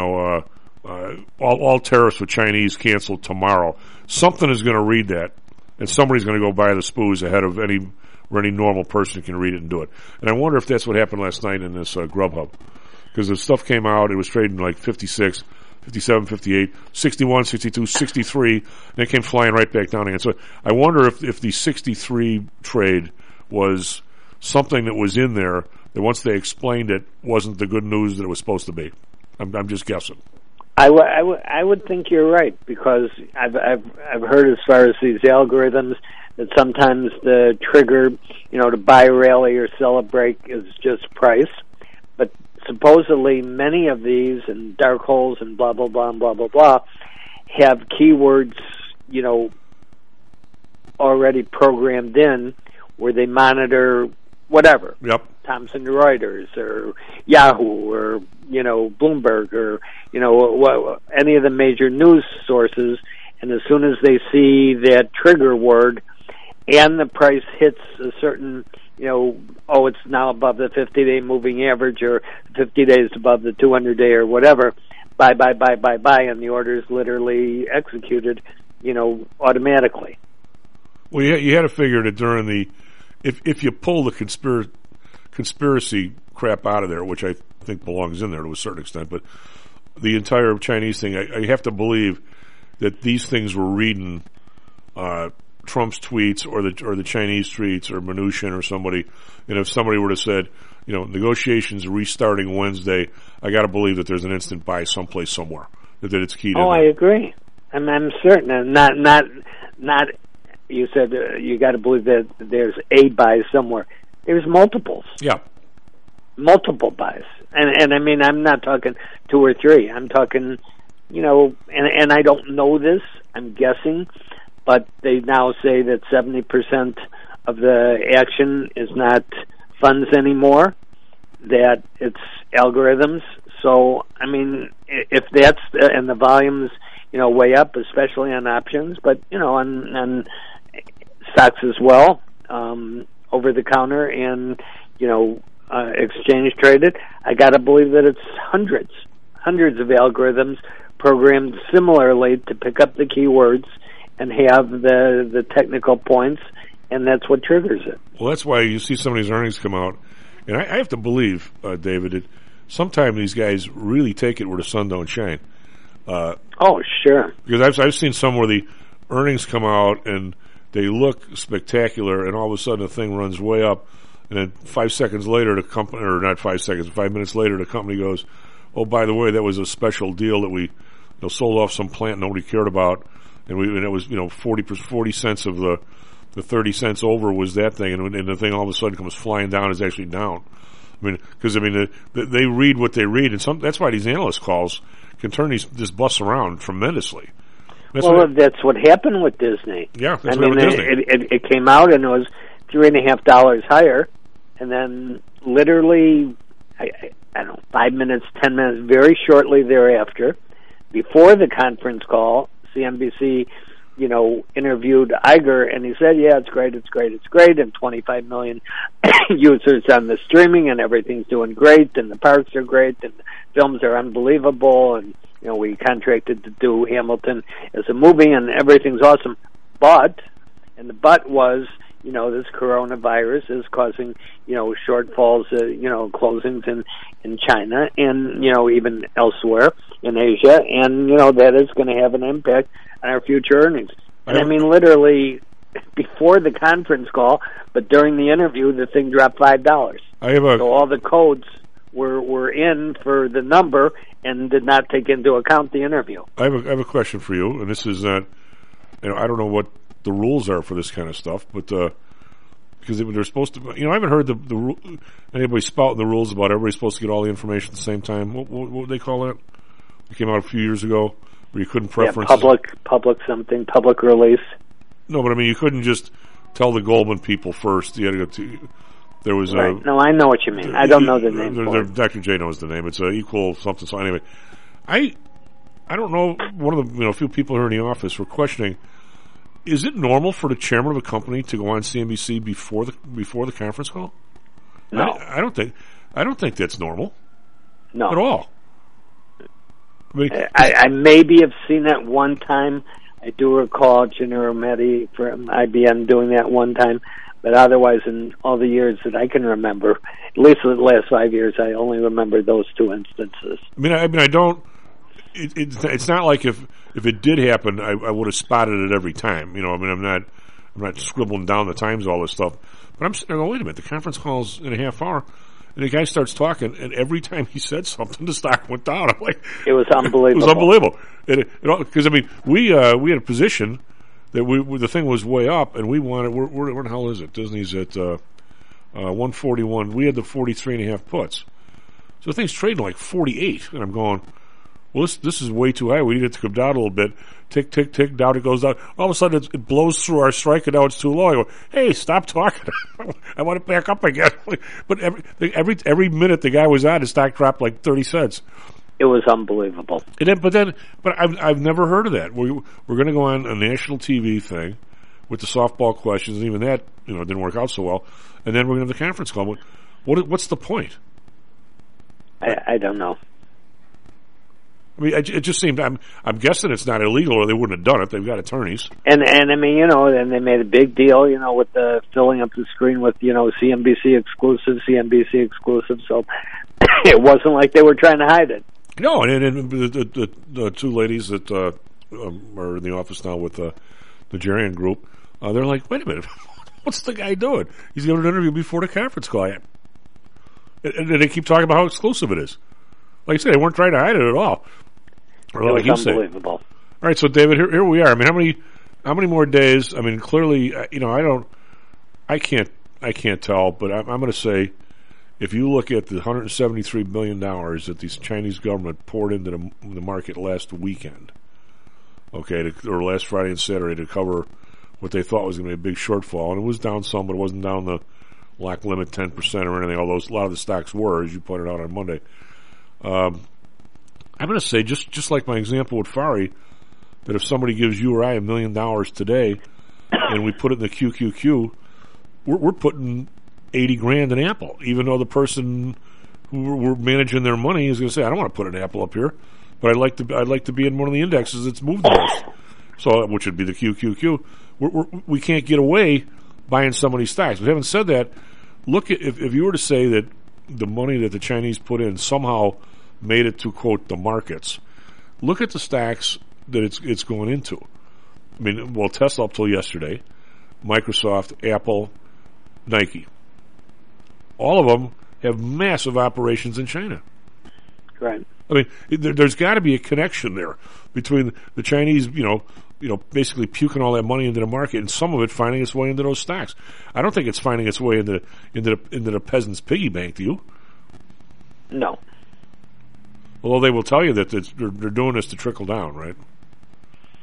all tariffs with Chinese canceled tomorrow, something is going to read that, and somebody's going to go buy the spoos ahead of any normal person can read it and do it. And I wonder if that's what happened last night in this Grubhub. Because the stuff came out, it was trading like 56, 57, 58, 61, 62, 63, and it came flying right back down again. So I wonder if the 63 trade was something that was in there that once they explained it wasn't the good news that it was supposed to be. I'm just guessing. I would think you're right, because I've heard as far as these algorithms that sometimes the trigger, to buy a rally or sell a break is just price. But supposedly many of these and dark holes and blah, blah, blah, and blah, blah, blah have keywords, already programmed in where they monitor whatever. Yep. Thomson Reuters or Yahoo or, Bloomberg or, any of the major news sources. And as soon as they see that trigger word and the price hits a certain, it's now above the 50-day moving average or 50 days above the 200-day or whatever, buy, and the order is literally executed, automatically. Well, you had to figure that during if you pull the conspiracy crap out of there, which I think belongs in there to a certain extent, but the entire Chinese thing, I have to believe that these things were reading Trump's tweets or the Chinese tweets or Mnuchin or somebody, and if somebody were to said, negotiations restarting Wednesday, I got to believe that there's an instant buy someplace somewhere that it's keyed in. Oh, I agree. I'm certain, and not. You said you got to believe that there's a buy somewhere. There's multiples. Yeah. Multiple buys, and I mean, I'm not talking 2 or 3. I'm talking, and I don't know this. I'm guessing, but they now say that 70% of the action is not funds anymore, that it's algorithms. So, I mean, if that's and the volumes, way up, especially on options, but on stocks as well, over the counter and exchange traded, I got to believe that it's hundreds of algorithms programmed similarly to pick up the keywords and have the technical points, and that's what triggers it. Well, that's why you see some of these earnings come out, and I have to believe, David, that sometimes these guys really take it where the sun don't shine. Oh, sure. Because I've seen some where the earnings come out and they look spectacular, and all of a sudden the thing runs way up, and then 5 seconds later the company, or not 5 seconds, 5 minutes later the company goes, oh, by the way, that was a special deal that we sold off some plant nobody cared about, and it was 40 cents of the 30 cents over was that thing, and the thing all of a sudden comes flying down, is actually down. I mean, because they read what they read, and that's why these analyst calls can turn this bus around tremendously. That's what happened with Disney. Yeah, that's what happened with Disney. It came out and it was $3.50 higher, and then literally, I don't know, 5 minutes, 10 minutes, very shortly thereafter, before the conference call, CNBC, interviewed Iger, and he said, yeah, it's great, and 25 million users on the streaming, and everything's doing great, and the parks are great, and the films are unbelievable, and, we contracted to do Hamilton as a movie, and everything's awesome. But was, this coronavirus is causing, shortfalls, closings in China and, even elsewhere in Asia, and, that is going to have an impact on our future earnings. And I mean, literally, before the conference call, but during the interview, the thing dropped $5. So all the codes were in for the number and did not take into account the interview. I have a question for you, and this is that, I don't know what the rules are for this kind of stuff, but because they're supposed to, I haven't heard anybody spouting the rules about everybody's supposed to get all the information at the same time. What would they call that? It came out a few years ago where you couldn't preference. Public release. No, but I mean, you couldn't just tell the Goldman people first. You had to go to. There was right. No, I know what you mean. I don't know the name. Dr. J knows the name. It's equal something. So anyway, I don't know. One of the few people here in the office were questioning: is it normal for the chairman of a company to go on CNBC before the conference call? No, I don't think that's normal. No, at all. I maybe have seen that one time. I do recall Gennaro Metti from IBM doing that one time, but otherwise, in all the years that I can remember, at least the last 5 years, I only remember those two instances. I don't. It's not like if it did happen, I would have spotted it every time. I'm not scribbling down the times of all this stuff. But I'm sitting there going, wait a minute, the conference call's in a half hour, and the guy starts talking, and every time he said something, the stock went down. I'm like, it was unbelievable. It was unbelievable. Because we had a position that the thing was way up, and we wanted. Where the hell is it? Disney's at 141. We had the 43.5 puts, so the thing's trading like 48, and I'm going, well, this is way too high. We need it to come down a little bit. Tick, tick, tick, down it goes down. All of a sudden, it blows through our strike, and now it's too low. I go, hey, stop talking. I want it back up again. But every minute the guy was on, his stock dropped like 30 cents. It was unbelievable. But I've never heard of that. We're going to go on a national TV thing with the softball questions, and even that didn't work out so well. And then we're going to have the conference call. What's the point? I don't know. I mean, it just seemed. I'm guessing it's not illegal, or they wouldn't have done it. They've got attorneys. And I mean, and they made a big deal, with the filling up the screen with CNBC exclusive. So it wasn't like they were trying to hide it. No, and the two ladies that are in the office now with the Jerian group, they're like, wait a minute, what's the guy doing? He's giving an interview before the conference call, and they keep talking about how exclusive it is. Like I said, they weren't trying to hide it at all. Or it was unbelievable. All right, so David, here we are. I mean, how many more days? I mean, clearly, I can't tell, but I'm going to say, if you look at the $173 billion that the Chinese government poured into the market last weekend, or last Friday and Saturday to cover what they thought was going to be a big shortfall, and it was down some, but it wasn't down the lock limit 10% or anything, although a lot of the stocks were, as you pointed out on Monday. I'm going to say, just like my example with Fari, that if somebody gives you or I $1 million today, and we put it in the QQQ, we're putting $80,000 in Apple, even though the person who we're managing their money is going to say, I don't want to put an Apple up here, but I'd like to be in one of the indexes that's moved the most. So, which would be the QQQ. We can't get away buying some of these stocks. But having said that, look at if you were to say that the money that the Chinese put in somehow made it to, quote, the markets, look at the stocks that it's going into. I mean, well, Tesla up till yesterday, Microsoft, Apple, Nike. All of them have massive operations in China. Right. I mean, there's got to be a connection there between the Chinese, basically puking all that money into the market, and some of it finding its way into those stocks. I don't think it's finding its way into the peasant's piggy bank. Do you? No. Although they will tell you that they're doing this to trickle down, right?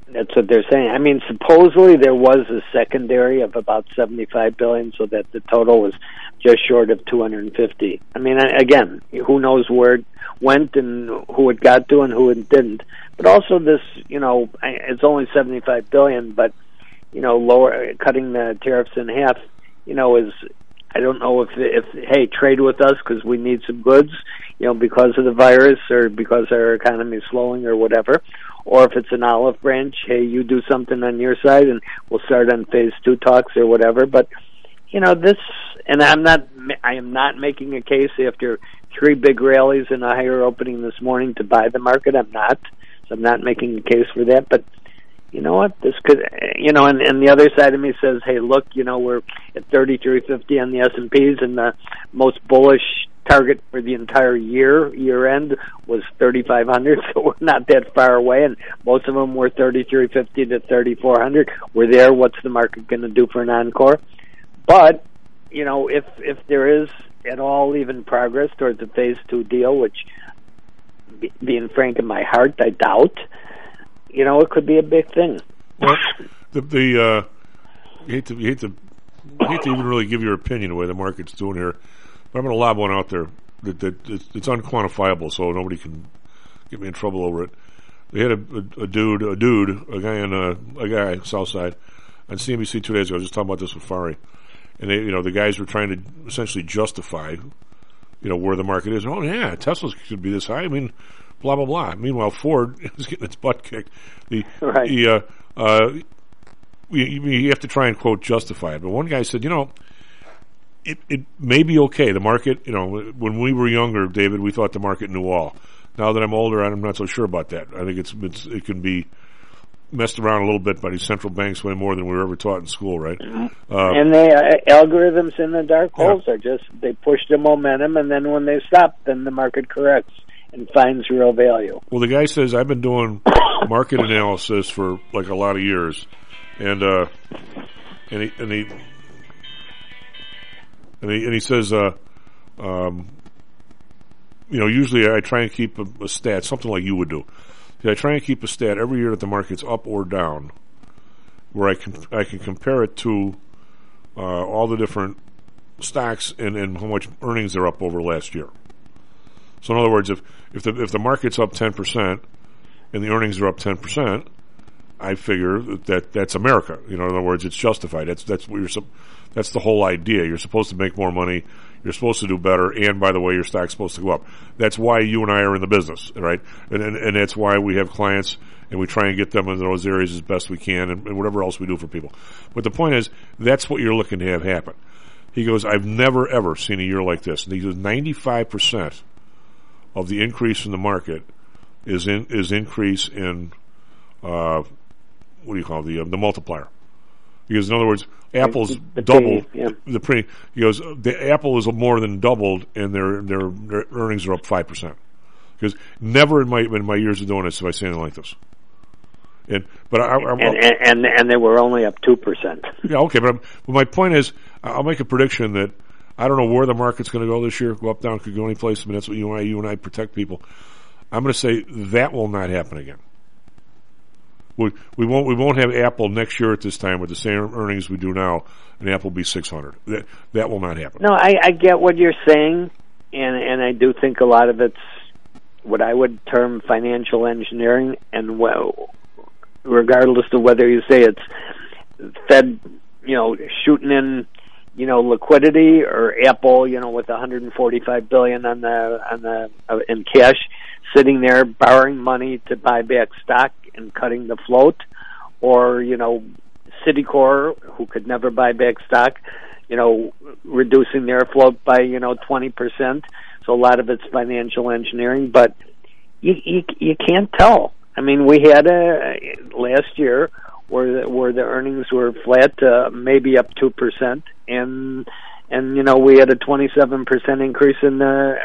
That's what they're saying. I mean, supposedly there was a secondary of about $75 billion, so that the total was just short of 250. I mean, again, who knows where it went and who it got to and who it didn't. But also this, it's only $75 billion, but cutting the tariffs in half, is, I don't know if hey, trade with us because we need some goods, because of the virus or because our economy is slowing or whatever. Or if it's an olive branch, hey, you do something on your side and we'll start on phase 2 talks or whatever. But, this, and I am not making a case after 3 big rallies and a higher opening this morning to buy the market. I'm not making a case for that. But you know what? This could, and the other side of me says, hey, look, we're at 3350 on the S&Ps and the most bullish target for the entire year end was 3,500, so we're not that far away, and most of them were 3,350 to 3,400. We're there. What's the market going to do for an encore? But if there is at all even progress towards a phase 2 deal, which, being frank in my heart, I doubt, it could be a big thing. Well, you hate to even really give your opinion the way the market's doing here. But I'm going to lob one out there that it's unquantifiable, so nobody can get me in trouble over it. They had a guy South Side on CNBC 2 days ago. I was just talking about this with Fari, and they, the guys were trying to essentially justify, where the market is. Oh yeah, Tesla should be this high. I mean, blah blah blah. Meanwhile, Ford is getting its butt kicked. You have to try and quote justify it. But one guy said, It may be okay. The market, when we were younger, David, we thought the market knew all. Now that I'm older, I'm not so sure about that. I think it can be messed around a little bit by these central banks way more than we were ever taught in school, right? And the algorithms in the dark holes are they push the momentum, and then when they stop, then the market corrects and finds real value. Well, the guy says, I've been doing market analysis for like a lot of years, and he says, usually I try and keep a stat, something like you would do. I try and keep a stat every year that the market's up or down, where I can compare it to all the different stocks and how much earnings they're up over last year. So in other words, if the market's up 10% and the earnings are up 10%, I figure that's America. In other words, it's justified. That's what that's the whole idea. You're supposed to make more money. You're supposed to do better. And by the way, your stock's supposed to go up. That's why you and I are in the business, right? And that's why we have clients and we try and get them into those areas as best we can and whatever else we do for people. But the point is, that's what you're looking to have happen. He goes, I've never ever seen a year like this. And he goes, 95% of the increase in the market is increase in, what do you call it, the multiplier. Because in other words, Apple's doubled the premium. He goes, the Apple is more than doubled, and their earnings are up 5%. Because never in my years of doing this have I seen anything like this. And they were only up 2%. Yeah, okay, but my point is, I'll make a prediction that I don't know where the market's going to go this year. Go up, down, could go any place. I mean, that's what you and I protect people. I'm going to say that will not happen again. We won't have Apple next year at this time with the same earnings we do now, and Apple will be 600. That will not happen. No, I get what you're saying, and I do think a lot of it's what I would term financial engineering, and regardless of whether you say it's Fed, shooting in, liquidity, or Apple, with $145 billion in cash, sitting there borrowing money to buy back stock and cutting the float, or Citicorp, who could never buy back stock, reducing their float by 20%. So a lot of it's financial engineering, but you can't tell. I mean, we had last year where the earnings were flat, maybe up 2%, and we had a 27% increase in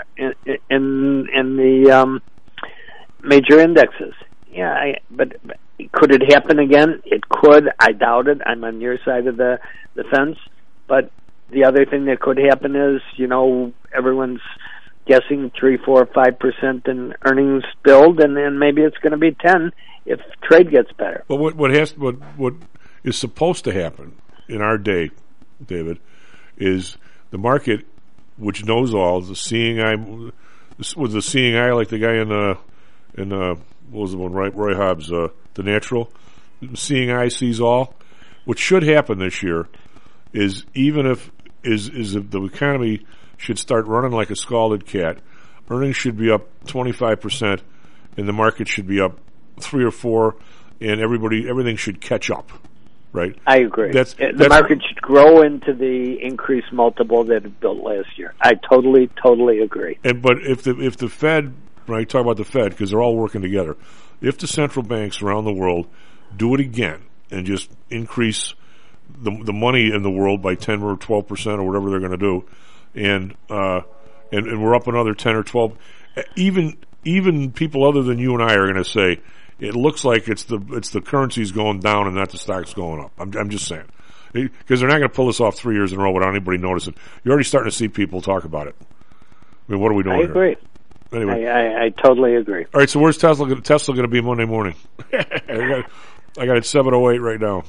the major indexes. Yeah, but could it happen again? It could. I doubt it. I'm on your side of the fence. But the other thing that could happen is, everyone's guessing 3, 4, 5% in earnings build, and then maybe it's going to be 10 if trade gets better. But what is supposed to happen in our day, David, is the market, which knows all, the seeing eye, was the seeing eye like the guy in what was the one, Roy Hobbs, The Natural, seeing eye sees all. What should happen this year is even if the economy should start running like a scalded cat, earnings should be up 25%, and the market should be up 3 or 4, and everything should catch up. Right, I agree. The market should grow into the increased multiple that it built last year. I totally agree. But if the Fed, right, talk about the Fed because they're all working together. If the central banks around the world do it again and just increase the money in the world by 10 or 12% or whatever they're going to do, and we're up another 10 or 12, even people other than you and I are going to say, it looks like it's the currencies going down and not the stocks going up. I'm just saying. Because they're not going to pull this off 3 years in a row without anybody noticing. You're already starting to see people talk about it. I mean, what are we doing here? I agree. Anyway. I totally agree. All right, so where's Tesla going to be Monday morning? I got it 7:08 right now.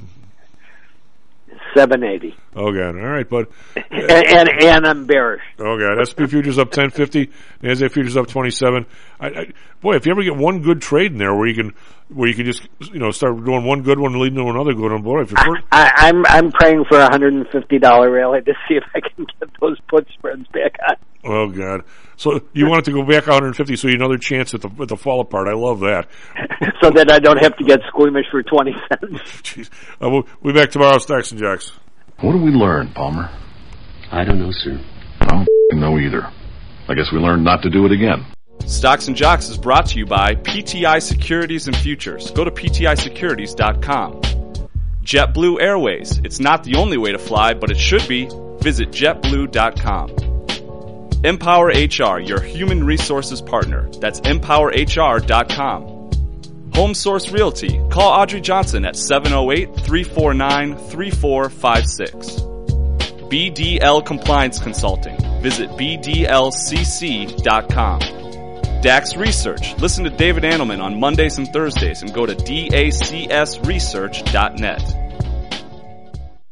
780. Oh God! All right, bud. And I'm bearish. Oh God! SP futures up 10.50. NASDAQ futures up 27. Boy, if you ever get one good trade in there where you can just start doing one good one leading to another good one, boy. If you're I'm praying for $150 rally to see if I can get those put spreads back on. Oh God! So you want it to go back 150, so you have another chance at the fall apart. I love that. So that I don't have to get squeamish for 20 cents. Jeez. We'll be back tomorrow, Stocks and Jocks. What did we learn, Palmer? I don't know, sir. I don't know either. I guess we learned not to do it again. Stocks and Jocks is brought to you by PTI Securities and Futures. Go to PTIsecurities.com. JetBlue Airways. It's not the only way to fly, but it should be. Visit JetBlue.com. Empower HR, your human resources partner. That's EmpowerHR.com. Home Source Realty. Call Audrey Johnson at 708-349-3456. BDL Compliance Consulting. Visit BDLCC.com. DAX Research. Listen to David Andelman on Mondays and Thursdays and go to DACSresearch.net.